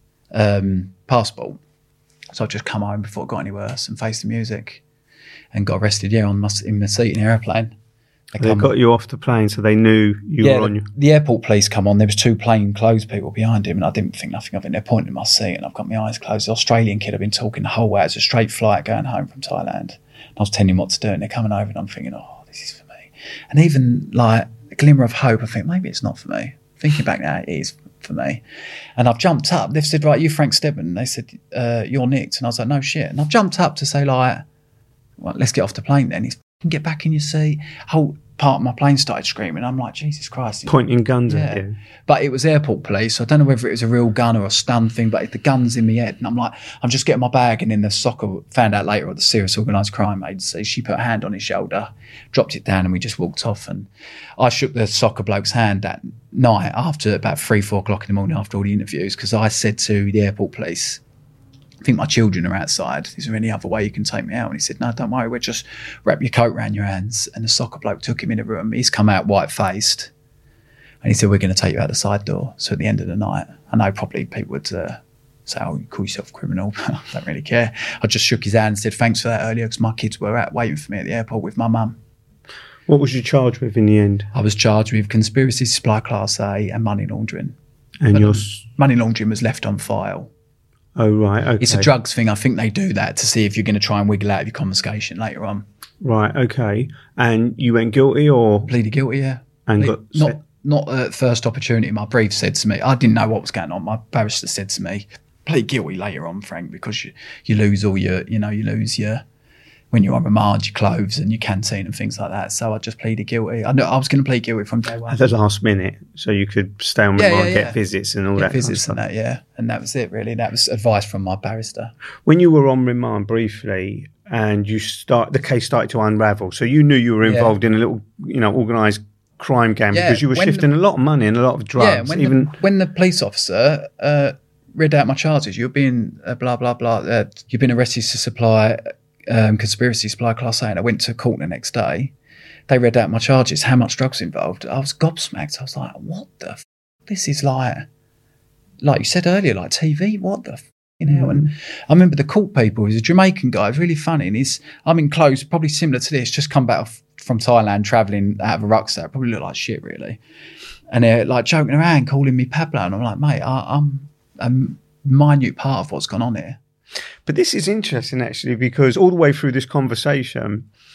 um, passport. So I just come home before it got any worse and faced the music and got arrested, yeah, on my, in my seat in the airplane. They, They come- got you off the plane, so they knew you yeah, were on the, your. the airport police come on. There was two plain clothes people behind him, and I didn't think nothing of it. They're pointing at my seat, and I've got my eyes closed. The Australian kid I've been talking the whole way. It's a straight flight going home from Thailand. And I was telling him what to do, and they're coming over, and I'm thinking, oh, this is for me. And even like a glimmer of hope, I think maybe it's not for me. Thinking back now, it is for me. And I've jumped up. They've said, right, you Frank Steadman. And they said, uh, you're nicked. And I was like, no shit. And I've jumped up to say, like, well, let's get off the plane then. He's get back in your seat. Whole part of my plane started screaming. I'm like, Jesus Christ. Pointing guns Yeah. at you. But it was airport police. So I don't know whether it was a real gun or a stun thing, but the gun's in my head. And I'm like, I'm just getting my bag. And then the soccer, found out later, or the Serious Organised Crime Agency, she put a hand on his shoulder, dropped it down, and we just walked off. And I shook the soccer bloke's hand that night after about three, four o'clock in the morning after all the interviews, because I said to the airport police, I think my children are outside. Is there any other way you can take me out? And he said, no, don't worry. We'll just wrap your coat around your hands. And the soccer bloke took him in a room. He's come out white-faced. And he said, we're going to take you out the side door. So at the end of the night, I know probably people would uh, say, oh, you call yourself a criminal. I don't really care. I just shook his hand and said, thanks for that earlier, because my kids were out waiting for me at the airport with my mum. What was you charged with in the end? I was charged with conspiracy to supply Class A and money laundering. And But your. money laundering was left on file. Oh, right. Okay. It's a drugs thing. I think they do that to see if you're going to try and wiggle out of your confiscation later on. Right. Okay. And you went guilty or. Pleaded guilty, yeah. And Plead- got not set- not at first opportunity. My brief said to me, I didn't know what was going on. My barrister said to me, plead guilty later on, Frank, because you, you lose all your, you know, you lose your, when you're on remand, your clothes and your canteen and things like that. So I just pleaded guilty. I know I was going to plead guilty from day one. At the last minute, so you could stay on Yeah, remand, yeah, get yeah. visits and all Get that. visits kind of and stuff. that, yeah. And that was it, really. That was advice from my barrister. When you were on remand briefly, and you start, the case started to unravel. So you knew you were Yeah. involved in a little, you know, organised crime gang Yeah, because you were when shifting the- a lot of money and a lot of drugs. Yeah, when, even the, when the police officer uh, read out my charges, you're being uh, blah, blah, blah, uh, you've been arrested to supply um, conspiracy supply Class A, and I went to court the next day. They read out my charges, how much drugs involved. I was gobsmacked. I was like, what the f-? This is like, like you said earlier, like T V, what the f-? You know, and I remember the court people, he was a Jamaican guy, he was really funny, and he's, I'm in clothes, probably similar to this, just come back off, from Thailand, travelling out of a rucksack, probably look like shit, really. And they're like joking around, calling me Pablo, and I'm like, mate, I, I'm a minute part of what's gone on here. But this is interesting, actually, because all the way through this conversation,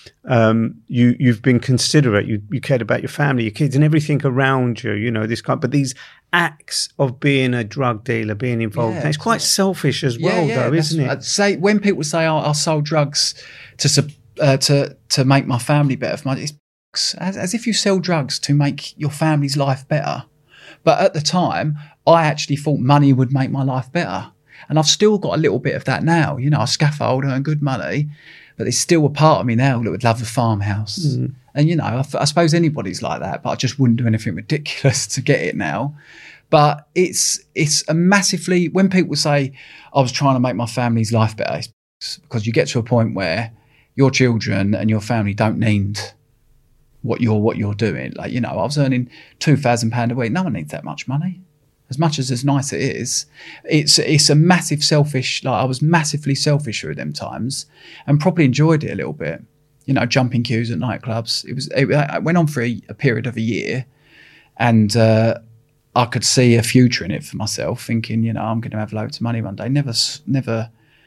um, you you've been considerate. You you cared about your family, your kids, and everything around you. You know this kind. But these acts of being a drug dealer, being involved, Yeah, it's quite selfish as well, yeah, yeah, though, isn't it? I'd say when people say, "Oh, I sold drugs to sup- uh, to to make my family better," for my, it's as, as if you sell drugs to make your family's life better. But at the time, I actually thought money would make my life better. And I've still got a little bit of that now. You know, I scaffold, earn good money, but there's still a part of me now that would love a farmhouse. Mm. And, you know, I, I suppose anybody's like that, but I just wouldn't do anything ridiculous to get it now. But it's it's a massively, when people say, I was trying to make my family's life better, it's because you get to a point where your children and your family don't need what you're what you're doing. Like, you know, I was earning two thousand pounds a week. No one needs that much money. As much as it's nice it is, it's it's a massive selfish, like I was massively selfish through them times and probably enjoyed it a little bit. You know, jumping queues at nightclubs. It was it, it went on for a, a period of a year, and uh, I could see a future in it for myself, thinking, you know, I'm going to have loads of money one day. Never, never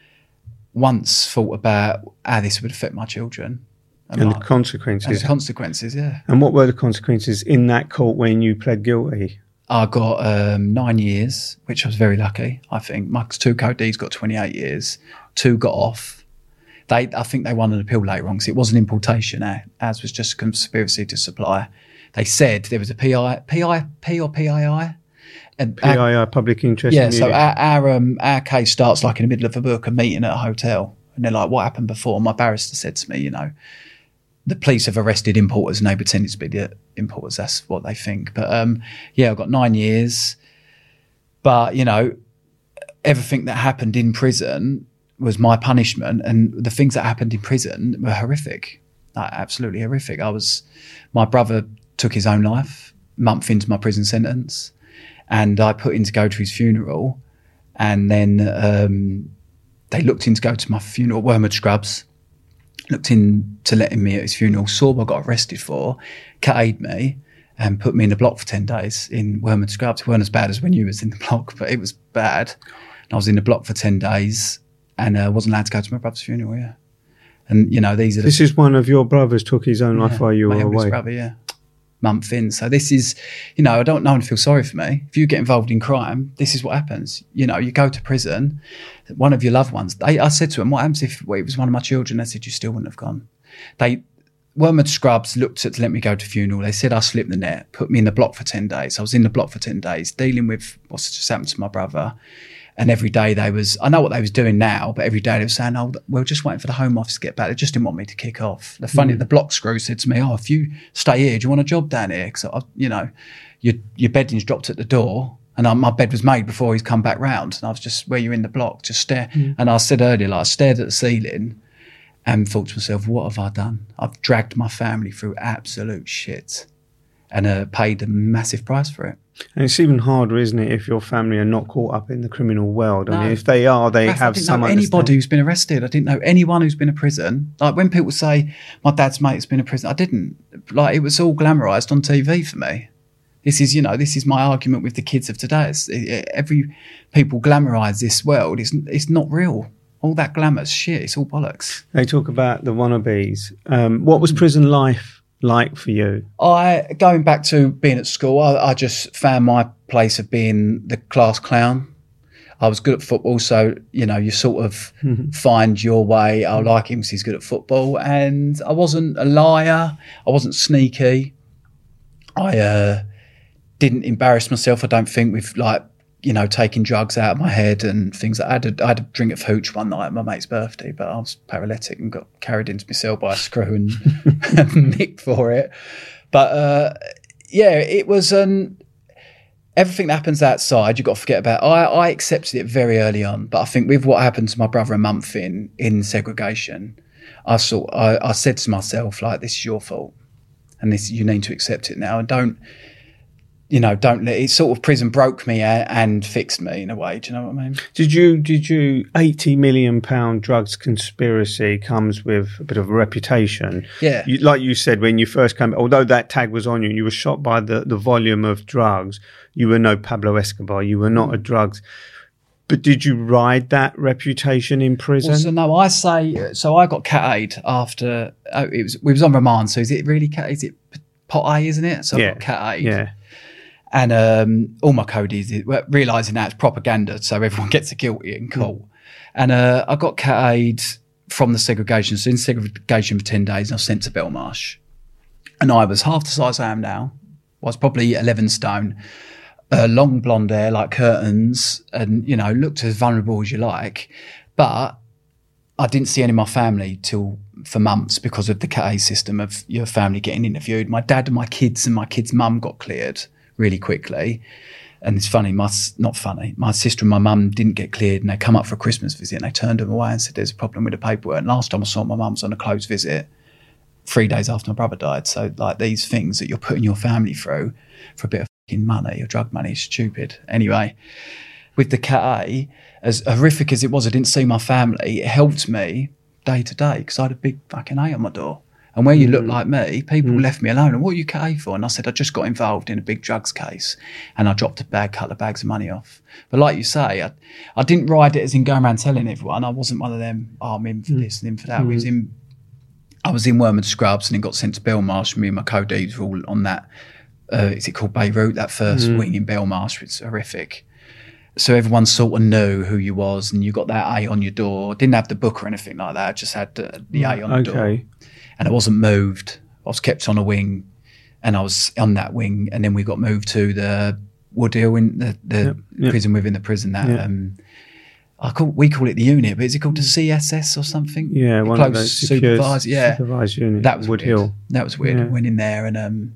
once thought about how this would affect my children. And, and like, the consequences. And the consequences, yeah. And what were the consequences in that court when you pled guilty? I got um, nine years, which I was very lucky, I think. My two co-Ds got twenty-eight years. Two got off. They, I think they won an appeal later on because it wasn't importation, as was just a conspiracy to supply. They said there was a P I, P I, P or P I I? And P I I, our, public interest. Yeah, so our our, um, our case starts like in the middle of a book, a meeting at a hotel. And they're like, what happened before? My barrister said to me, you know, the police have arrested importers and they pretended to be the importers. That's what they think. But um, yeah, I got nine years. But, you know, everything that happened in prison was my punishment. And the things that happened in prison were horrific, like, absolutely horrific. I was, my brother took his own life a month into my prison sentence. And I put in to go to his funeral. And then um, they looked in to go to my funeral, Wormwood Scrubs. Looked in to letting me at his funeral, saw what I got arrested for, cat-aid me and put me in the block for ten days in Wormwood Scrubs. It weren't as bad as when you was in the block, but it was bad. And I was in the block for ten days and uh, wasn't allowed to go to my brother's funeral, yeah. And, you know, these are the... This is one of your brothers took his own life yeah, while you were away. My brother, yeah. Month in. So this is, you know, I don't know one to feel sorry for me. If you get involved in crime, this is what happens. You know, you go to prison, one of your loved ones, they, I said to them, what happens if well, it was one of my children? They said, you still wouldn't have gone. They, Wormwood Scrubs looked at to let me go to funeral. They said I slipped the net, put me in the block for ten days. I was in the block for ten days, dealing with what's just happened to my brother. And every day they was, I know what they was doing now, but every day they were saying, oh, we're just waiting for the Home Office to get back. They just didn't want me to kick off. The funny, mm. the block screw said to me, oh, if you stay here, do you want a job down here? Because, you know, your, your bedding's dropped at the door. And I, my bed was made before he's come back round. And I was just, where you're in the block, just stare. Mm. And I said earlier, like, I stared at the ceiling and thought to myself, what have I done? I've dragged my family through absolute shit and uh, paid a massive price for it. And it's even harder, isn't it, if your family are not caught up in the criminal world? No. I mean, if they are, they Raph, have I didn't some know anybody who's been arrested. I didn't know anyone who's been in prison. Like when people say, my dad's mate's been in prison, I didn't. Like it was all glamorised on T V for me. This is, you know, this is my argument with the kids of today. It's, it, every people glamorise this world. It's, it's not real. All that glamour's shit. It's all bollocks. They talk about the wannabes. Um, what was prison life like for you? I, going back to being at school, I, I just found my place of being the class clown. I was good at football, so, you know, you sort of mm-hmm. find your way. I like him because he's good at football. And I wasn't a liar. I wasn't sneaky. I uh, didn't embarrass myself, I don't think, with, like, you know, taking drugs out of my head and things. I had a, I had a drink of hooch one night at my mate's birthday, but I was paralytic and got carried into my cell by a screw and, and nicked for it. But uh, yeah, it was um, everything that happens outside, you've got to forget about. I, I accepted it very early on, but I think with what happened to my brother a month in, in segregation, I sort I, I said to myself, like, this is your fault and this you need to accept it now and don't, you know, don't let it sort of prison broke me and fixed me in a way. Do you know what I mean? Did you, did you, eighty million pound drugs conspiracy comes with a bit of a reputation. Yeah. You, like you said, when you first came, although that tag was on you and you were shocked by the, the volume of drugs, you were no Pablo Escobar, you were not a drugs. But did you ride that reputation in prison? Well, so no, I say, so I got cat aid after, oh, it was, we was on remand, so is it really cat, is it pot A, isn't it? So yeah. I got cat aid. Yeah. And um, all my codies, realising that it's propaganda, so everyone gets a guilty in court. Mm. And uh, I got cat aid from the segregation, so in segregation for ten days, and I was sent to Belmarsh. And I was half the size I am now, was probably eleven stone, uh, long blonde hair like curtains, and, you know, looked as vulnerable as you like. But I didn't see any of my family till for months because of the cat aid system of your family getting interviewed. My dad and my kids and my kids' mum got cleared really quickly. And it's funny, my, not funny, my sister and my mum didn't get cleared, and they come up for a Christmas visit and they turned them away and said there's a problem with the paperwork. And last time I saw my mum was on a closed visit three days after my brother died. So like these things that you're putting your family through for a bit of fucking money or drug money is stupid. Anyway, with the cat A, as horrific as it was, I didn't see my family, it helped me day to day because I had a big fucking A on my door. And where you look like me, people mm. left me alone. And what are you cat A for? And I said, I just got involved in a big drugs case and I dropped a bag, couple of bags of money off. But like you say, I, I didn't ride it as in going around telling everyone. I wasn't one of them, oh, I'm in for mm. this and in for that. Mm. We was in, I was in Wormwood Scrubs and then got sent to Belmarsh. Me and my co-Ds were all on that, uh, is it called Beirut? That first mm. wing in Belmarsh, it's horrific. So everyone sort of knew who you was and you got that A on your door. Didn't have the book or anything like that, just had the, the A on the okay. door. And I wasn't moved. I was kept on a wing and I was on that wing. And then we got moved to the Woodhill, in the, the yep, yep. prison within the prison. That yep. um, I call, we call it the unit, but is it called the C S S or something? Yeah, the one close of those supervised, yeah. supervised unit. That was Woodhill. Weird. That was weird. Yeah. I went in there and um,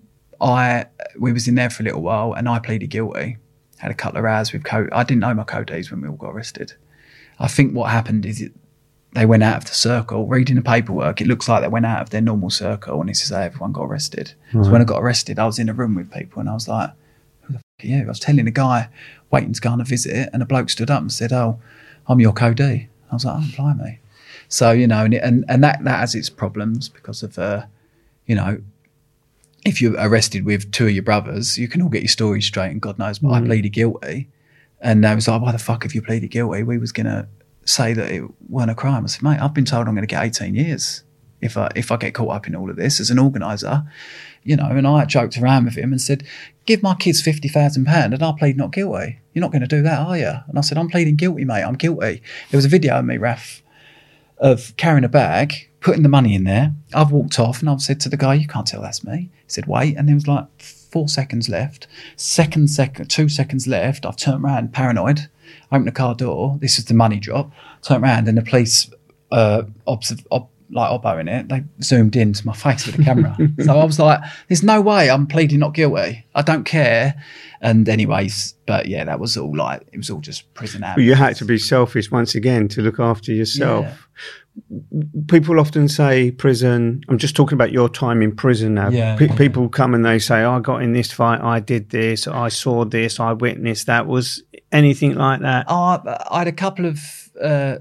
I we was in there for a little while and I pleaded guilty. Had a couple of hours with co. I didn't know my co-Ds when we all got arrested. I think what happened is it. They went out of the circle. Reading the paperwork, it looks like they went out of their normal circle, and this is how everyone got arrested. Right. So when I got arrested, I was in a room with people, and I was like, "Who the fuck are you?" I was telling a guy waiting to go on a visit, and a bloke stood up and said, "Oh, I'm your co-D." I was like, "Oh, blimey!" So you know, and it, and, and that that has its problems because of, uh, you know, if you're arrested with two of your brothers, you can all get your stories straight, and God knows. But mm. I pleaded guilty, and they was like, "Why the fuck have you pleaded guilty?" We was gonna say that it weren't a crime. I said, mate, I've been told I'm going to get eighteen years if I if I get caught up in all of this as an organiser, you know. And I joked around with him and said, give my kids fifty thousand pounds and I'll plead not guilty. You're not going to do that, are you? And I said, I'm pleading guilty, mate. I'm guilty. There was a video of me, Raf, of carrying a bag, putting the money in there. I've walked off and I've said to the guy, you can't tell that's me. He said, wait. And there was like four seconds left. Second second, two seconds left. I've turned around, paranoid. Opened the car door. This is the money drop. Turned around and the police, uh, obs- ob- like Obbo in it, they zoomed into my face with the camera. So I was like, there's no way I'm pleading not guilty. I don't care. And anyways, but yeah, that was all like, it was all just prison hours. But you had to be selfish once again to look after yourself. Yeah. People often say prison, I'm just talking about your time in prison now. Yeah, P- yeah. People come and they say, oh, I got in this fight, I did this, I saw this, I witnessed that. Was anything like that? Oh, I had a couple of, uh,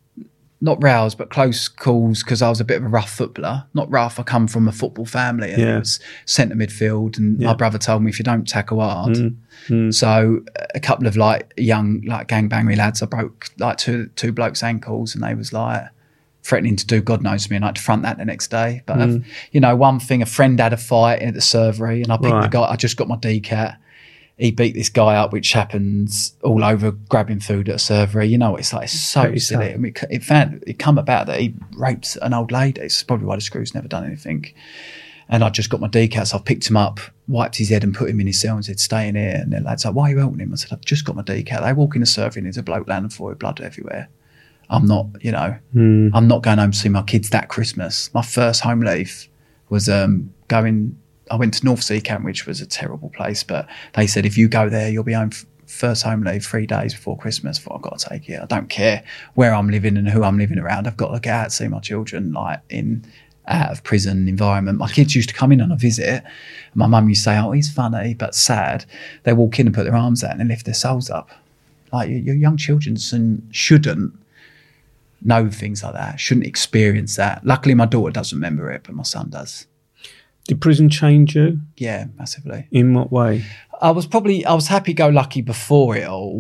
not rows, but close calls because I was a bit of a rough footballer. Not rough, I come from a football family and yeah. it was centre midfield and yeah. my brother told me if you don't tackle hard. Mm. Mm. So a couple of like young, like gangbangery lads, I broke like two two blokes' ankles and they was like threatening to do God knows me and I had to front that the next day. But, Mm. uh, you know, one thing, a friend had a fight at the servery and I picked Right. the guy, I just got my D CAT. He beat this guy up, which happens all over grabbing food at a servery. You know, it's like it's so Pretty silly. sad. I mean, it found it come about that he raped an old lady. It's probably why the screw's never done anything. And I just got my D CAT, so I picked him up, wiped his head and put him in his cell and said, stay in here. And the lad's like, why are you helping him? I said, I've just got my D CAT. They walk in the servery and there's a bloke landing for it, blood everywhere. I'm not, you know, Mm. I'm not going home to see my kids that Christmas. My first home leave was um, going, I went to North Sea Camp, which was a terrible place, but they said, if you go there, you'll be home f- first home leave three days before Christmas. I thought, I've got to take it. I don't care where I'm living and who I'm living around. I've got to get out and see my children, like in out of prison environment. My kids used to come in on a visit. My mum used to say, oh, he's funny, but sad. They walk in and put their arms out and lift their souls up. Like your, your young children shouldn't know things like that, shouldn't experience that. Luckily, my daughter doesn't remember it, but my son does. Did prison change you? Yeah, massively. In what way? I was probably, I was happy-go-lucky before it all.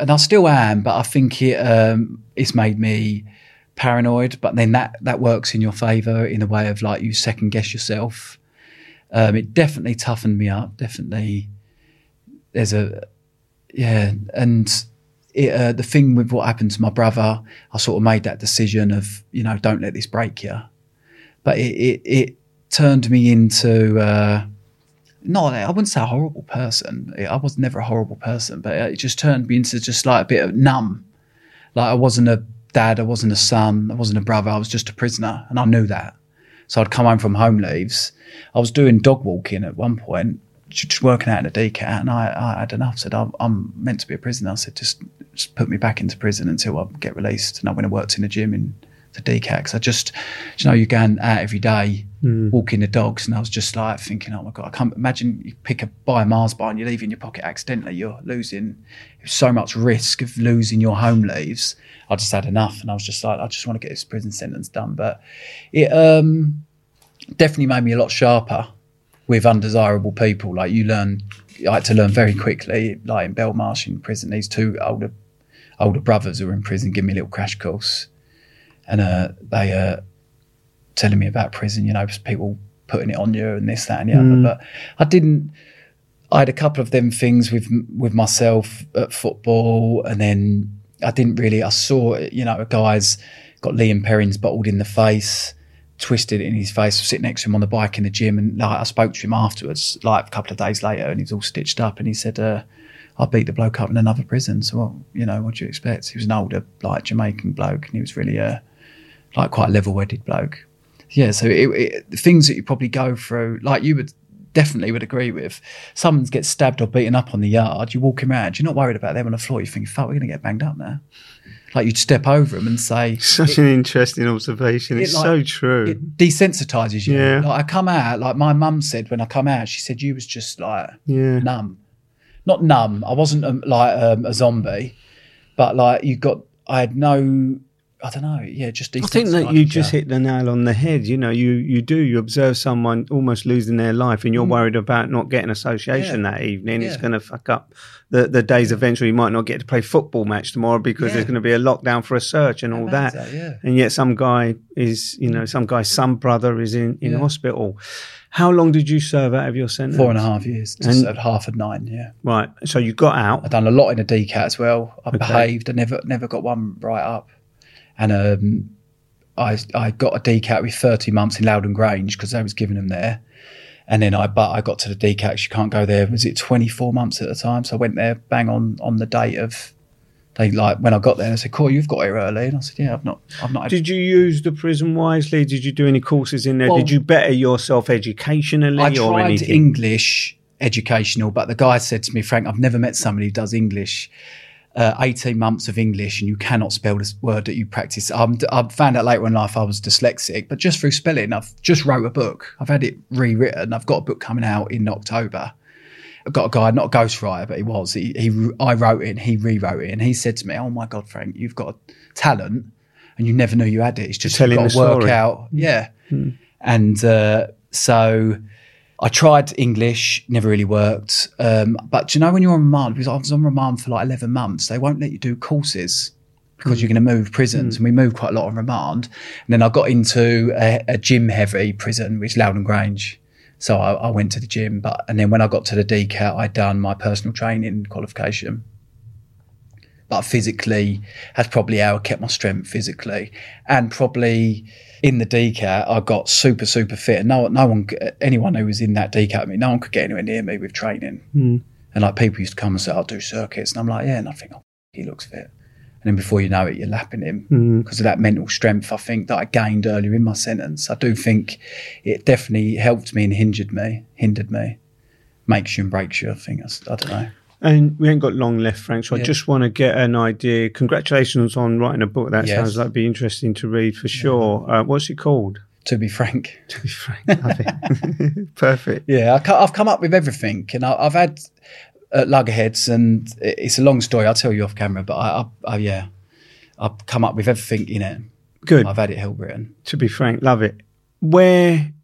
and I still am, but I think it um, it's made me paranoid. But then that that works in your favour in a way of like you second guess yourself. Um, it definitely toughened me up. Definitely, there's a yeah, and it, uh, the thing with what happened to my brother, I sort of made that decision of you know don't let this break you. But it it, it turned me into. Uh, No, I wouldn't say a horrible person. I was never a horrible person, but it just turned me into just like a bit of numb. Like I wasn't a dad, I wasn't a son, I wasn't a brother, I was just a prisoner, and I knew that. So I'd come home from home leaves. I was doing dog walking at one point, just working out in a D CAT, and I, I had enough. I said, I'm, I'm meant to be a prisoner. I said, just, just put me back into prison until I get released. And I went and worked in a gym in the D CAT, because I just, you know, you're going out every day, mm. walking the dogs, and I was just like thinking, oh my God, I can't imagine you pick a buy a Mars bar and you leave it in your pocket accidentally, you're losing so much risk of losing your home leaves. I just had enough, and I was just like, I just want to get this prison sentence done. But it um, definitely made me a lot sharper with undesirable people. Like you learn, I had to learn very quickly, like in Belmarsh in prison, these two older older brothers who were in prison give me a little crash course. And uh, they uh, telling me about prison, you know, people putting it on you and this, that and the mm. other. But I didn't, I had a couple of them things with with myself at football, and then I didn't really, I saw, you know, a guy's got Liam Perrins bottled in the face, twisted it in his face, sitting next to him on the bike in the gym. And like I spoke to him afterwards, like a couple of days later, and he's all stitched up, and he said, uh, I beat the bloke up in another prison. So, well, you know, what do you expect? He was an older, like, Jamaican bloke, and he was really, uh, like, quite a level-headed bloke. Yeah, so it, it, the things that you probably go through, like you would definitely would agree with, someone gets stabbed or beaten up on the yard, you're walking around, you're not worried about them on the floor, you think, fuck, we're going to get banged up now. Like, you'd step over them and say... Such it, an interesting observation. It's it, like, so true. It desensitises you. Yeah. Like, I come out, like my mum said when I come out, she said, you was just, like, yeah. numb. Not numb, I wasn't um, like um, a zombie, but, like, you got... I had no... I don't know, yeah, just... I think that you just hit the nail on the head. You know, you, you do, you observe someone almost losing their life, and you're mm. worried about not getting association yeah. that evening. Yeah. It's going to fuck up the, the days eventually. You might not get to play football match tomorrow because yeah. there's going to be a lockdown for a search and all that. that yeah. And yet some guy is, you know, some guy's son brother is in, in yeah. hospital. How long did you serve out of your sentence? Four and a half years. Just served half of nine, yeah. Right, so you got out. I've done a lot in a D CAT as well. I okay. behaved, I never, never got one right up. And um, I I got a D CAT with thirty months in Loudon Grange because I was giving them there. And then I but I got to the D CAT, you can't go there. Was it twenty-four months at the time? So I went there bang on on the date of, they like, when I got there, they said, Cool, you've got here early. And I said, yeah, I've not. I've not. Did you use the prison wisely? Did you do any courses in there? Well, did you better yourself educationally I or tried anything? English educational, but the guy said to me, Frank, I've never met somebody who does English. Uh, eighteen months of English and you cannot spell this word that you practice. Um, I found out later in life I was dyslexic, but just through spelling, I've just wrote a book. I've had it rewritten. I've got a book coming out in October. I've got a guy, not a ghostwriter, but he was. He, he, I wrote it and he rewrote it. And he said to me, oh my God, Frank, you've got a talent and you never knew you had it. It's just you've got to work out. Yeah. Mm. And uh, so... I tried English, never really worked. Um, but do you know when you're on remand, because I was on remand for like eleven months, they won't let you do courses because mm. you're going to move prisons. Mm. And we moved quite a lot on remand. And then I got into a, a gym-heavy prison, which is Loudon Grange. So I, I went to the gym. But And then when I got to the D CAT, I'd done my personal training qualification. But physically, that's probably how I kept my strength physically. And probably... in the D CAT, I got super, super fit. And no, no one, anyone who was in that D CAT with me, no one could get anywhere near me with training. Mm. And like people used to come and say, I'll do circuits. And I'm like, yeah, and I think, oh, he looks fit. And then before you know it, you're lapping him because mm. of that mental strength, I think, that I gained earlier in my sentence. I do think it definitely helped me and hindered me, hindered me. Makes you and breaks you, I think. I don't know. And we ain't got long left, Frank, so yeah. I just want to get an idea. Congratulations on writing a book. That yes. sounds like it'd be interesting to read for sure. Yeah. Uh, what's it called? To Be Frank. To Be Frank. Love it. Perfect. Yeah, I, I've come up with everything. And I, I've had uh, luggerheads, and it's a long story. I'll tell you off camera, but I, I, I, yeah, I've come up with everything in it. Good. I've had it hell written. To Be Frank. Love it. Where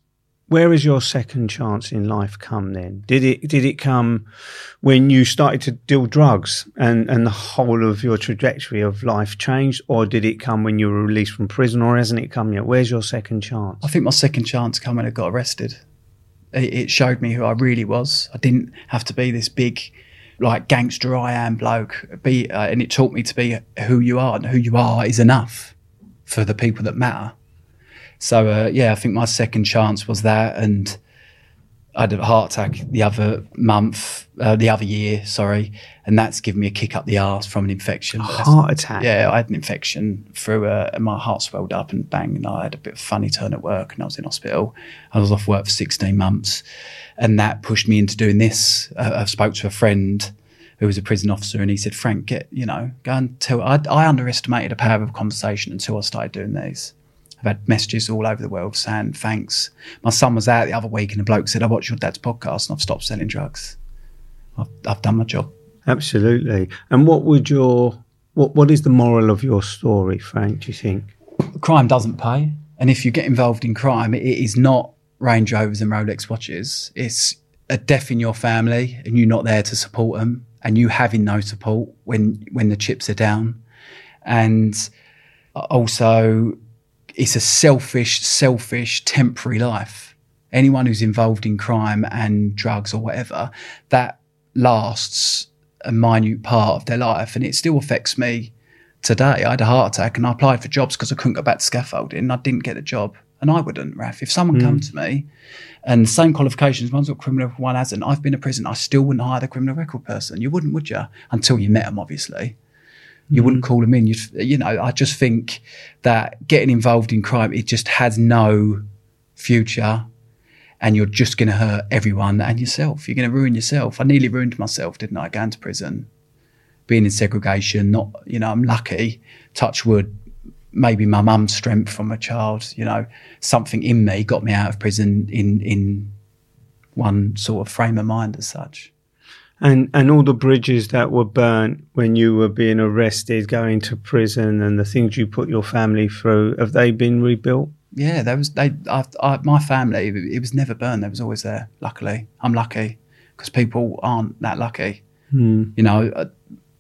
where has your second chance in life come then? Did it did it come when you started to deal drugs and, and the whole of your trajectory of life changed, or did it come when you were released from prison, or hasn't it come yet? Where's your second chance? I think my second chance came when I got arrested. It, it showed me who I really was. I didn't have to be this big, like, gangster I am bloke. Be uh, and it taught me to be who you are, and who you are is enough for the people that matter. So, uh, yeah, I think my second chance was that, and I had a heart attack the other month, uh, the other year, sorry, and that's given me a kick up the arse from an infection. A heart attack? Yeah, I had an infection through, uh, and my heart swelled up and bang, and I had a bit of a funny turn at work, and I was in hospital. I was off work for sixteen months, and that pushed me into doing this. Uh, I spoke to a friend who was a prison officer, and he said, Frank, get, you know, go and tell, I, I underestimated the power of a conversation until I started doing these. I've had messages all over the world saying thanks. My son was out the other week and a bloke said, I watched your dad's podcast and I've stopped selling drugs. I've, I've done my job. Absolutely. And what would your, what, what is the moral of your story, Frank, do you think? Crime doesn't pay. And if you get involved in crime, it is not Range Rovers and Rolex watches. It's a death in your family and you're not there to support them, and you having no support when, when the chips are down. And also, it's a selfish, selfish, temporary life. Anyone who's involved in crime and drugs or whatever, that lasts a minute part of their life, and it still affects me today. I had a heart attack and I applied for jobs because I couldn't go back to scaffolding and I didn't get a job. And I wouldn't, Raf. If someone mm. come to me and the same qualifications, one's got criminal record, one hasn't, I've been in prison, I still wouldn't hire the criminal record person. You wouldn't, would you? Until you met them, obviously. You mm. wouldn't call them in. You'd, you know, I just think that getting involved in crime, it just has no future, and you're just going to hurt everyone and yourself. You're going to ruin yourself. I nearly ruined myself, didn't I, going to prison, being in segregation. Not, you know, I'm lucky, touch wood, maybe my mum's strength from a child, you know, something in me got me out of prison in in one sort of frame of mind as such. And and all the bridges that were burnt when you were being arrested, going to prison, and the things you put your family through, have they been rebuilt? Yeah, there was. They, I, I, my family, it was never burned. They was always there. Luckily, I'm lucky because people aren't that lucky. Hmm. You know,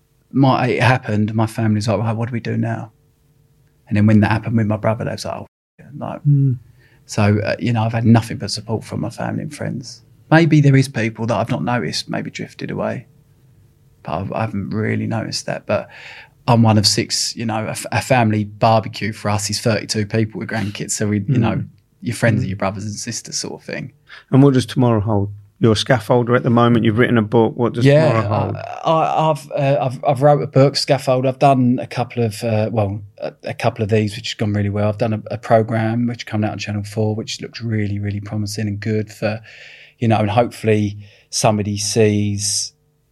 my it happened. My family's like, well, what do we do now? And then when that happened with my brother, they was like, oh, no. Hmm. So uh, you know, I've had nothing but support from my family and friends. Maybe there is people that I've not noticed, maybe drifted away, but I've, I haven't really noticed that. But I'm one of six, you know, a, a family barbecue for us is thirty-two people with grandkids. So we, mm. you know, your friends mm. are your brothers and sisters sort of thing. And what does tomorrow hold? You're a scaffolder at the moment. You've written a book. What does yeah, tomorrow hold? I, I've, uh, I've I've wrote a book, Scaffold. I've done a couple of uh, well, a, a couple of these which have gone really well. I've done a, a program which coming out on Channel Four, which looks really, really promising and good for, you know, and hopefully somebody sees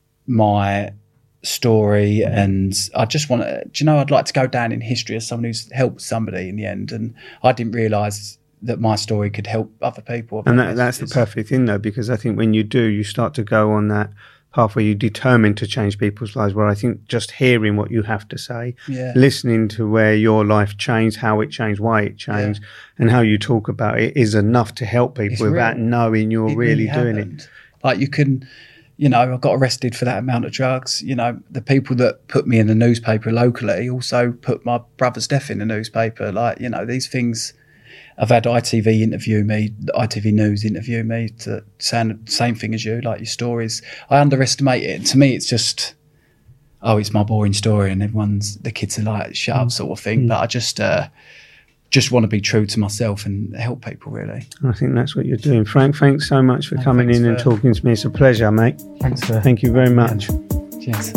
my story. And I just want to, do you know, I'd like to go down in history as someone who's helped somebody in the end. And I didn't realise that my story could help other people. And that, that's the perfect thing, though, because I think when you do, you start to go on that path where you're determined to change people's lives, where I think just hearing what you have to say, yeah. listening to where your life changed, how it changed, why it changed, yeah. and how you talk about it is enough to help people it's without real. knowing you're it really, really doing it. Like you can, you know, I got arrested for that amount of drugs. You know, the people that put me in the newspaper locally also put my brother's death in the newspaper. Like, you know, these things... I've had I T V interview me, I T V News interview me to sound the same thing as you, like your stories. I underestimate it. To me, it's just, oh, it's my boring story and everyone's, the kids are like, shut up sort of thing. Mm. But I just uh, just want to be true to myself and help people, really. I think that's what you're doing. Frank, thanks so much for no, coming in for, and talking to me. It's a pleasure, mate. Thanks for... Thank you very much. Cheers.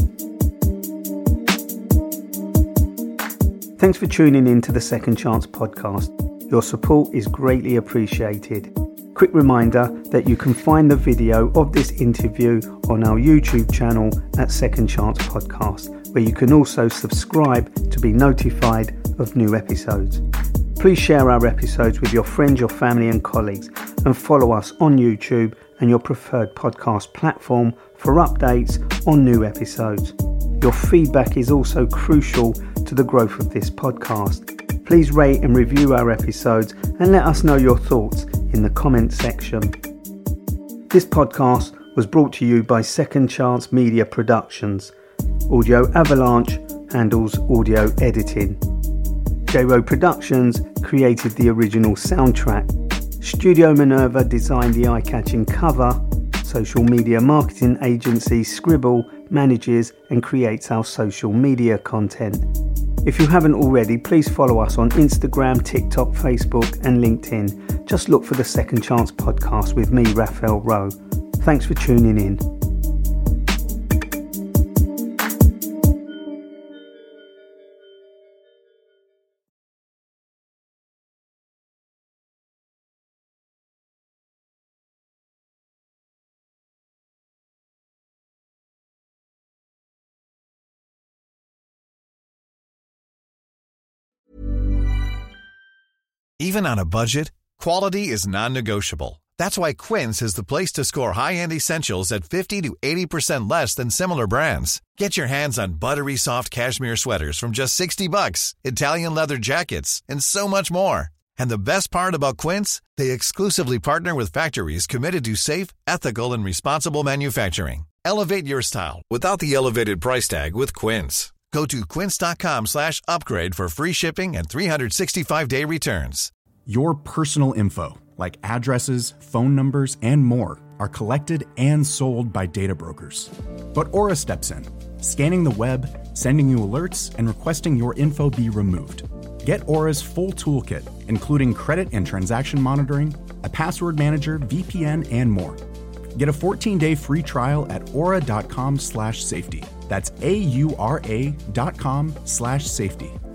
Thanks for tuning in to the Second Chance podcast. Your support is greatly appreciated. Quick reminder that you can find the video of this interview on our YouTube channel at Second Chance Podcast, where you can also subscribe to be notified of new episodes. Please share our episodes with your friends, your family and colleagues, and follow us on YouTube and your preferred podcast platform for updates on new episodes. Your feedback is also crucial to the growth of this podcast. Please rate and review our episodes and let us know your thoughts in in the comments section. This podcast was brought to you by Second Chance Media Productions. Audio Avalanche handles audio editing. J-Ro Productions created the original soundtrack. Studio Minerva designed the eye-catching cover. Social media marketing agency Scribble manages and creates our social media content. If you haven't already, please follow us on Instagram, TikTok, Facebook and LinkedIn. Just look for the Second Chance Podcast with me, Raphael Rowe. Thanks for tuning in. Even on a budget, quality is non-negotiable. That's why Quince is the place to score high-end essentials at fifty to eighty percent less than similar brands. Get your hands on buttery soft cashmere sweaters from just sixty bucks, Italian leather jackets, and so much more. And the best part about Quince, they exclusively partner with factories committed to safe, ethical, and responsible manufacturing. Elevate your style without the elevated price tag with Quince. Go to quince.com slash upgrade for free shipping and three sixty-five day returns. Your personal info, like addresses, phone numbers, and more, are collected and sold by data brokers. But Aura steps in, scanning the web, sending you alerts, and requesting your info be removed. Get Aura's full toolkit, including credit and transaction monitoring, a password manager, V P N, and more. Get a fourteen day free trial at aura.com slash safety. That's A-U-R-A dot com slash safety.